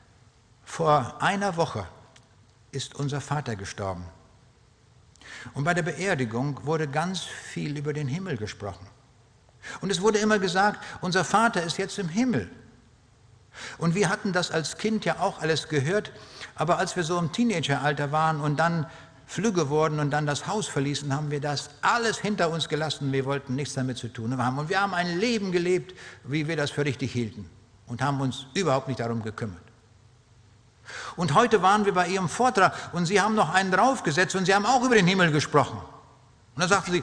Vor einer Woche ist unser Vater gestorben. Und bei der Beerdigung wurde ganz viel über den Himmel gesprochen. Und es wurde immer gesagt, unser Vater ist jetzt im Himmel. Und wir hatten das als Kind ja auch alles gehört, aber als wir so im Teenageralter waren und dann flügge wurden und dann das Haus verließen, haben wir das alles hinter uns gelassen. Wir wollten nichts damit zu tun haben. Und wir haben ein Leben gelebt, wie wir das für richtig hielten und haben uns überhaupt nicht darum gekümmert. Und heute waren wir bei Ihrem Vortrag und Sie haben noch einen draufgesetzt und Sie haben auch über den Himmel gesprochen. Und dann sagten Sie,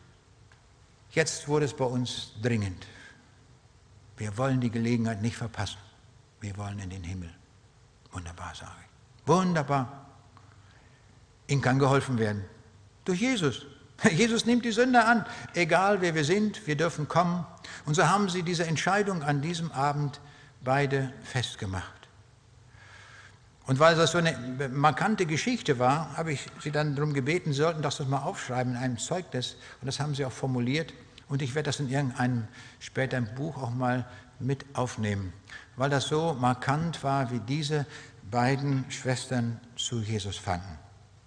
jetzt wurde es bei uns dringend. Wir wollen die Gelegenheit nicht verpassen. Wir wollen in den Himmel. Wunderbar, sage ich. Wunderbar. Ihnen kann geholfen werden. Durch Jesus. Jesus nimmt die Sünder an. Egal wer wir sind, wir dürfen kommen. Und so haben sie diese Entscheidung an diesem Abend beide festgemacht. Und weil das so eine markante Geschichte war, habe ich Sie dann darum gebeten, Sie sollten das mal aufschreiben in einem Zeugnis. Und das haben Sie auch formuliert. Und ich werde das in irgendeinem späteren Buch auch mal mit aufnehmen, weil das so markant war, wie diese beiden Schwestern zu Jesus fanden.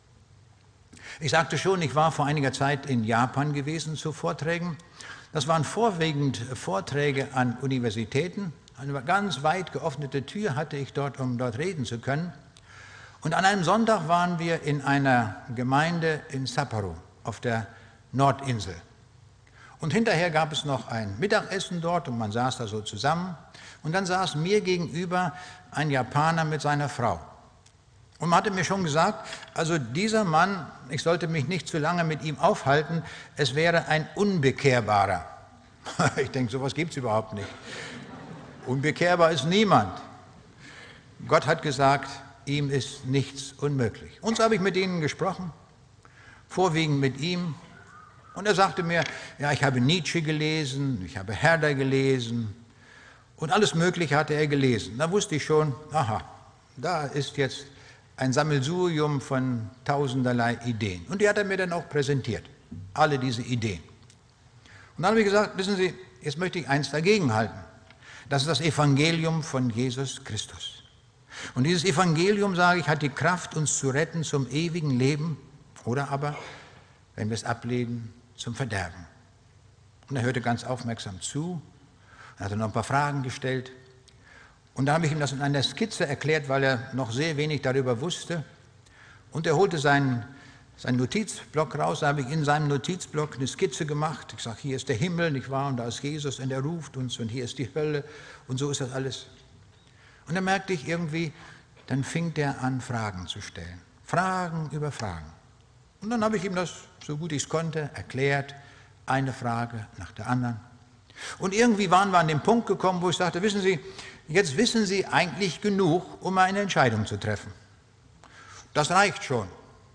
Ich sagte schon, ich war vor einiger Zeit in Japan gewesen zu Vorträgen. Das waren vorwiegend Vorträge an Universitäten. Eine ganz weit geöffnete Tür hatte ich dort, um dort reden zu können. Und an einem Sonntag waren wir in einer Gemeinde in Sapporo auf der Nordinsel. Und hinterher gab es noch ein Mittagessen dort und man saß da so zusammen. Und dann saß mir gegenüber ein Japaner mit seiner Frau. Und man hatte mir schon gesagt, also dieser Mann, ich sollte mich nicht zu lange mit ihm aufhalten, es wäre ein Unbekehrbarer. Ich denke, sowas gibt es überhaupt nicht. Unbekehrbar ist niemand. Gott hat gesagt, ihm ist nichts unmöglich. Und so habe ich mit ihnen gesprochen, vorwiegend mit ihm. Und er sagte mir, ja, ich habe Nietzsche gelesen, ich habe Herder gelesen und alles Mögliche hatte er gelesen. Da wusste ich schon, aha, da ist jetzt ein Sammelsurium von tausenderlei Ideen. Und die hat er mir dann auch präsentiert, alle diese Ideen. Und dann habe ich gesagt, wissen Sie, jetzt möchte ich eins dagegen halten. Das ist das Evangelium von Jesus Christus. Und dieses Evangelium, sage ich, hat die Kraft, uns zu retten zum ewigen Leben oder aber, wenn wir es ablehnen, zum Verderben. Und er hörte ganz aufmerksam zu, hat noch ein paar Fragen gestellt. Und da habe ich ihm das in einer Skizze erklärt, weil er noch sehr wenig darüber wusste. Und er holte seinen, seinen Notizblock raus, da habe ich in seinem Notizblock eine Skizze gemacht. Ich sage, hier ist der Himmel, nicht wahr, und da ist Jesus und er ruft uns und hier ist die Hölle und so ist das alles. Und dann merkte ich irgendwie, dann fing der an, Fragen zu stellen. Fragen über Fragen. Und dann habe ich ihm das, so gut ich es konnte, erklärt, eine Frage nach der anderen. Und irgendwie waren wir an den Punkt gekommen, wo ich sagte, wissen Sie, jetzt wissen Sie eigentlich genug, um eine Entscheidung zu treffen. Das reicht schon.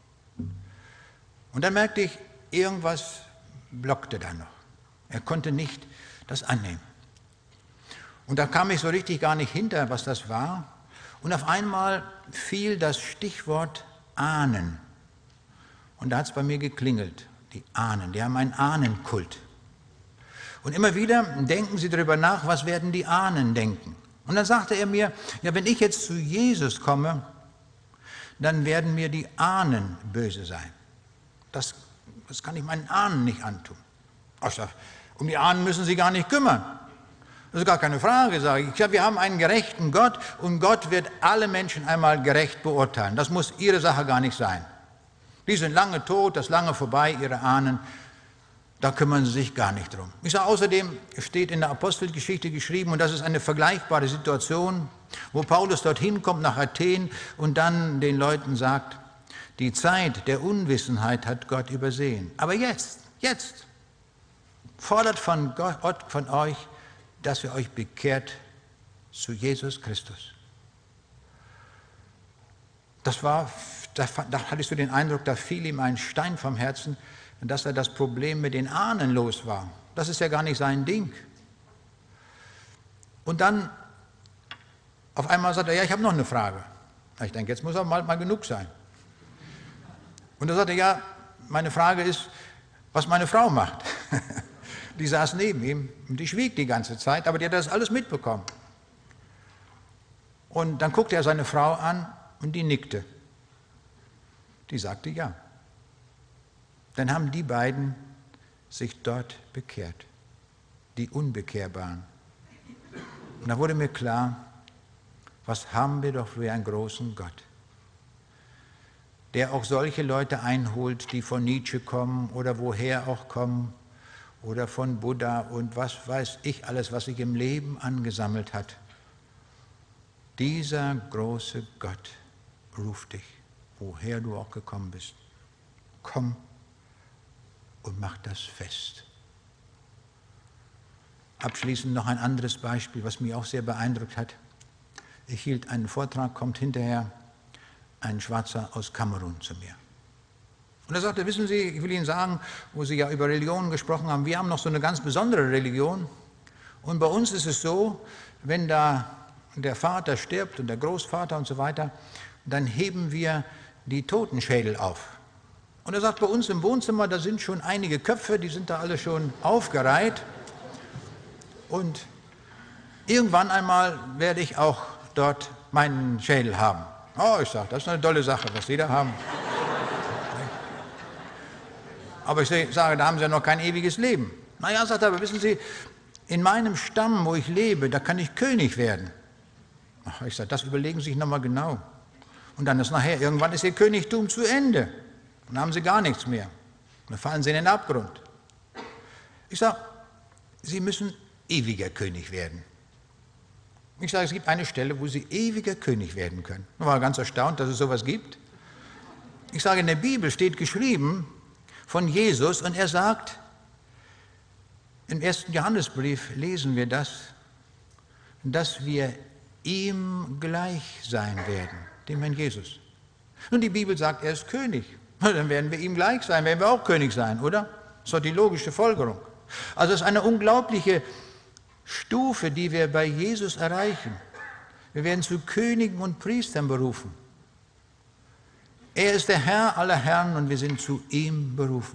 Und dann merkte ich, irgendwas blockte da noch. Er konnte nicht das annehmen. Und da kam ich so richtig gar nicht hinter, was das war. Und auf einmal fiel das Stichwort Ahnen. Und da hat es bei mir geklingelt, die Ahnen, die haben einen Ahnenkult. Und immer wieder denken sie darüber nach, was werden die Ahnen denken. Und dann sagte er mir, ja, wenn ich jetzt zu Jesus komme, dann werden mir die Ahnen böse sein. Das, das kann ich meinen Ahnen nicht antun. Ich sage, um die Ahnen müssen Sie gar nicht kümmern. Das ist gar keine Frage, sage ich. Ich sage, wir haben einen gerechten Gott und Gott wird alle Menschen einmal gerecht beurteilen. Das muss Ihre Sache gar nicht sein. Die sind lange tot, das ist lange vorbei, Ihre Ahnen. Da kümmern Sie sich gar nicht drum. Ich sage, außerdem steht in der Apostelgeschichte geschrieben, und das ist eine vergleichbare Situation, wo Paulus dorthin kommt nach Athen und dann den Leuten sagt, die Zeit der Unwissenheit hat Gott übersehen. Aber jetzt, jetzt fordert von Gott, von euch, dass ihr euch bekehrt zu Jesus Christus. Das war, da, da hattest du den Eindruck, da fiel ihm ein Stein vom Herzen, dass er das Problem mit den Ahnen los war. Das ist ja gar nicht sein Ding. Und dann auf einmal sagt er, ja, ich habe noch eine Frage. Ich denke, jetzt muss er mal, mal genug sein. Und er sagte, ja, meine Frage ist, was meine Frau macht. Die saß neben ihm und die schwieg die ganze Zeit, aber die hat das alles mitbekommen. Und dann guckte er seine Frau an und die nickte. Die sagte ja. Dann haben die beiden sich dort bekehrt, die Unbekehrbaren. Und da wurde mir klar, was haben wir doch für einen großen Gott, der auch solche Leute einholt, die von Nietzsche kommen oder woher auch kommen oder von Buddha und was weiß ich alles, was sich im Leben angesammelt hat. Dieser große Gott ruft dich, woher du auch gekommen bist. Komm und mach das fest. Abschließend noch ein anderes Beispiel, was mich auch sehr beeindruckt hat. Ich hielt einen Vortrag, kommt hinterher ein Schwarzer aus Kamerun zu mir. Und er sagte, wissen Sie, ich will Ihnen sagen, wo Sie ja über Religionen gesprochen haben, wir haben noch so eine ganz besondere Religion. Und bei uns ist es so, wenn da der Vater stirbt und der Großvater und so weiter, dann heben wir die Totenschädel auf. Und er sagt, bei uns im Wohnzimmer, da sind schon einige Köpfe, die sind da alle schon aufgereiht. Und irgendwann einmal werde ich auch dort meinen Schädel haben. Oh, ich sage, das ist eine tolle Sache, was Sie da haben. Aber ich sage, da haben Sie ja noch kein ewiges Leben. Naja, sagt er, aber wissen Sie, in meinem Stamm, wo ich lebe, da kann ich König werden. Ach, ich sage, das überlegen Sie sich nochmal genau. Und dann ist nachher, irgendwann ist Ihr Königtum zu Ende. Dann haben Sie gar nichts mehr. Dann fallen Sie in den Abgrund. Ich sage, Sie müssen ewiger König werden. Ich sage, es gibt eine Stelle, wo Sie ewiger König werden können. Ich war ganz erstaunt, dass es sowas gibt. Ich sage, in der Bibel steht geschrieben von Jesus und er sagt, im ersten Johannesbrief lesen wir das, dass wir ihm gleich sein werden, dem Herrn Jesus. Und die Bibel sagt, er ist König. Dann werden wir ihm gleich sein, werden wir auch König sein, oder? Das ist doch die logische Folgerung. Also es ist eine unglaubliche Stufe, die wir bei Jesus erreichen. Wir werden zu Königen und Priestern berufen. Er ist der Herr aller Herren und wir sind zu ihm berufen.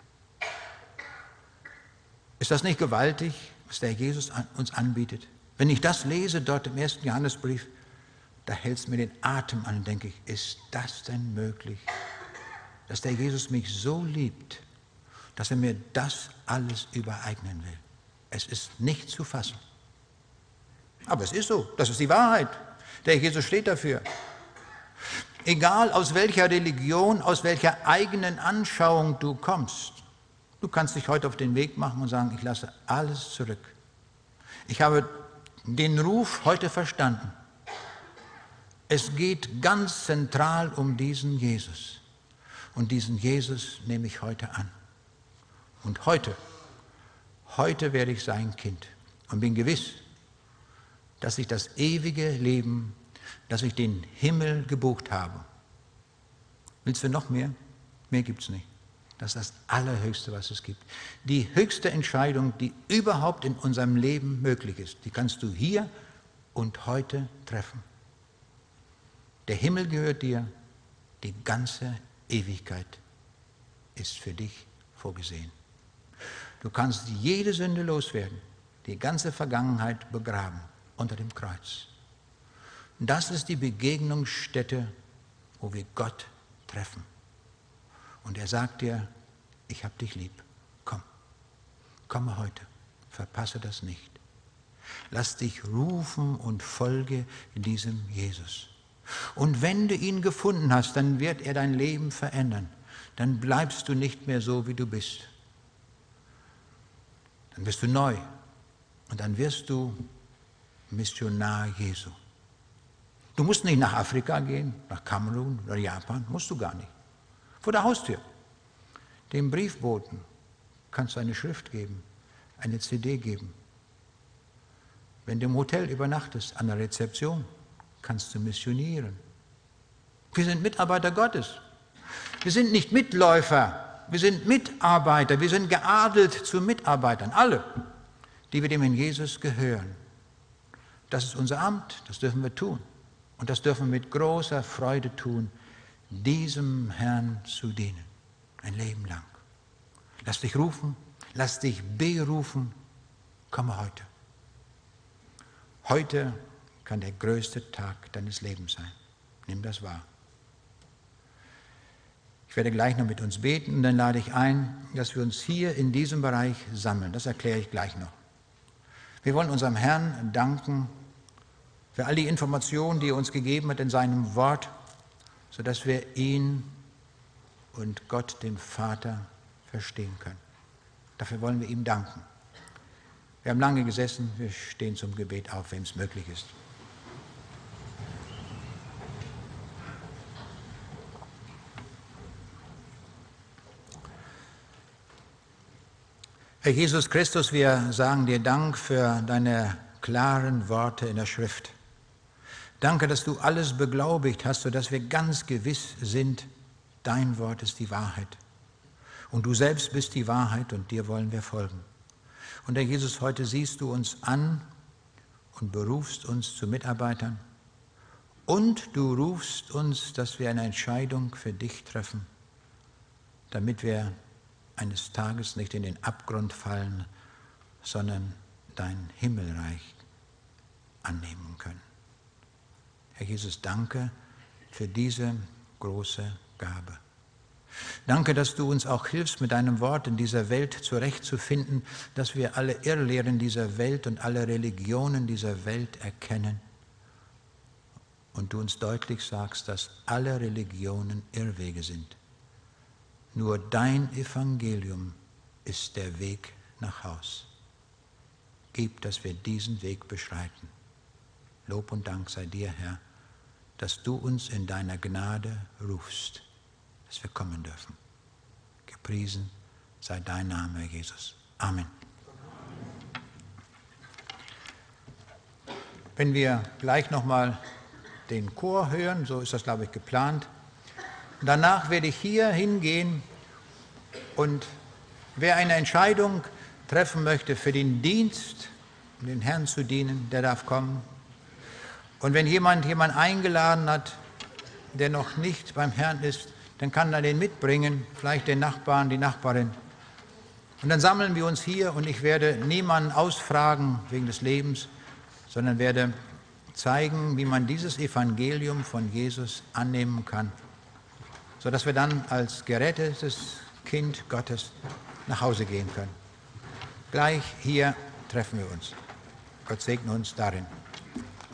Ist das nicht gewaltig, was der Jesus uns anbietet? Wenn ich das lese dort im ersten Johannesbrief, da hält es mir den Atem an und denke ich, ist das denn möglich, dass der Jesus mich so liebt, dass er mir das alles übereignen will? Es ist nicht zu fassen. Aber es ist so, das ist die Wahrheit. Der Jesus steht dafür. Egal aus welcher Religion, aus welcher eigenen Anschauung du kommst, du kannst dich heute auf den Weg machen und sagen, ich lasse alles zurück. Ich habe den Ruf heute verstanden. Es geht ganz zentral um diesen Jesus. Und diesen Jesus nehme ich heute an. Und heute, heute werde ich sein Kind und bin gewiss, dass ich das ewige Leben, dass ich den Himmel gebucht habe. Willst du noch mehr? Mehr gibt es nicht. Das ist das Allerhöchste, was es gibt. Die höchste Entscheidung, die überhaupt in unserem Leben möglich ist, die kannst du hier und heute treffen. Der Himmel gehört dir, die ganze Ewigkeit ist für dich vorgesehen. Du kannst jede Sünde loswerden, die ganze Vergangenheit begraben unter dem Kreuz. Das ist die Begegnungsstätte, wo wir Gott treffen. Und er sagt dir, ich habe dich lieb, komm, komme heute, verpasse das nicht. Lass dich rufen und folge diesem Jesus. Und wenn du ihn gefunden hast, dann wird er dein Leben verändern. Dann bleibst du nicht mehr so, wie du bist. Dann bist du neu und dann wirst du Missionar Jesu. Du musst nicht nach Afrika gehen, nach Kamerun oder Japan, musst du gar nicht. Vor der Haustür. Dem Briefboten kannst du eine Schrift geben, eine C D geben. Wenn du im Hotel übernachtest, an der Rezeption, kannst du missionieren. Wir sind Mitarbeiter Gottes. Wir sind nicht Mitläufer, wir sind Mitarbeiter, wir sind geadelt zu Mitarbeitern, alle, die wir dem Herrn Jesus gehören. Das ist unser Amt, das dürfen wir tun. Und das dürfen wir mit großer Freude tun, diesem Herrn zu dienen, ein Leben lang. Lass dich rufen, lass dich berufen, komme heute. Heute kann der größte Tag deines Lebens sein. Nimm das wahr. Ich werde gleich noch mit uns beten und dann lade ich ein, dass wir uns hier in diesem Bereich sammeln. Das erkläre ich gleich noch. Wir wollen unserem Herrn danken für all die Informationen, die er uns gegeben hat in seinem Wort, sodass wir ihn und Gott, den Vater, verstehen können. Dafür wollen wir ihm danken. Wir haben lange gesessen, wir stehen zum Gebet auf, wem es möglich ist. Herr Jesus Christus, wir sagen dir Dank für deine klaren Worte in der Schrift. Danke, dass du alles beglaubigt hast, sodass wir ganz gewiss sind, dein Wort ist die Wahrheit. Und du selbst bist die Wahrheit und dir wollen wir folgen. Und Herr Jesus, heute siehst du uns an und berufst uns zu Mitarbeitern Und du rufst uns, dass wir eine Entscheidung für dich treffen, damit wir eines Tages nicht in den Abgrund fallen, sondern dein Himmelreich annehmen können. Herr Jesus, danke für diese große Gabe. Danke, dass du uns auch hilfst, mit deinem Wort in dieser Welt zurechtzufinden, dass wir alle Irrlehren dieser Welt und alle Religionen dieser Welt erkennen. Und du uns deutlich sagst, dass alle Religionen Irrwege sind. Nur dein Evangelium ist der Weg nach Haus. Gib, dass wir diesen Weg beschreiten. Lob und Dank sei dir, Herr, dass du uns in deiner Gnade rufst, dass wir kommen dürfen. Gepriesen sei dein Name, Herr Jesus. Amen. Wenn wir gleich nochmal den Chor hören, so ist das, glaube ich, geplant. Und danach werde ich hier hingehen und wer eine Entscheidung treffen möchte für den Dienst, um den Herrn zu dienen, der darf kommen. Und wenn jemand jemand eingeladen hat, der noch nicht beim Herrn ist, dann kann er den mitbringen, vielleicht den Nachbarn, die Nachbarin. Und dann sammeln wir uns hier und ich werde niemanden ausfragen wegen des Lebens, sondern werde zeigen, wie man dieses Evangelium von Jesus annehmen kann, sodass wir dann als gerettetes Kind Gottes nach Hause gehen können. Gleich hier treffen wir uns. Gott segne uns darin.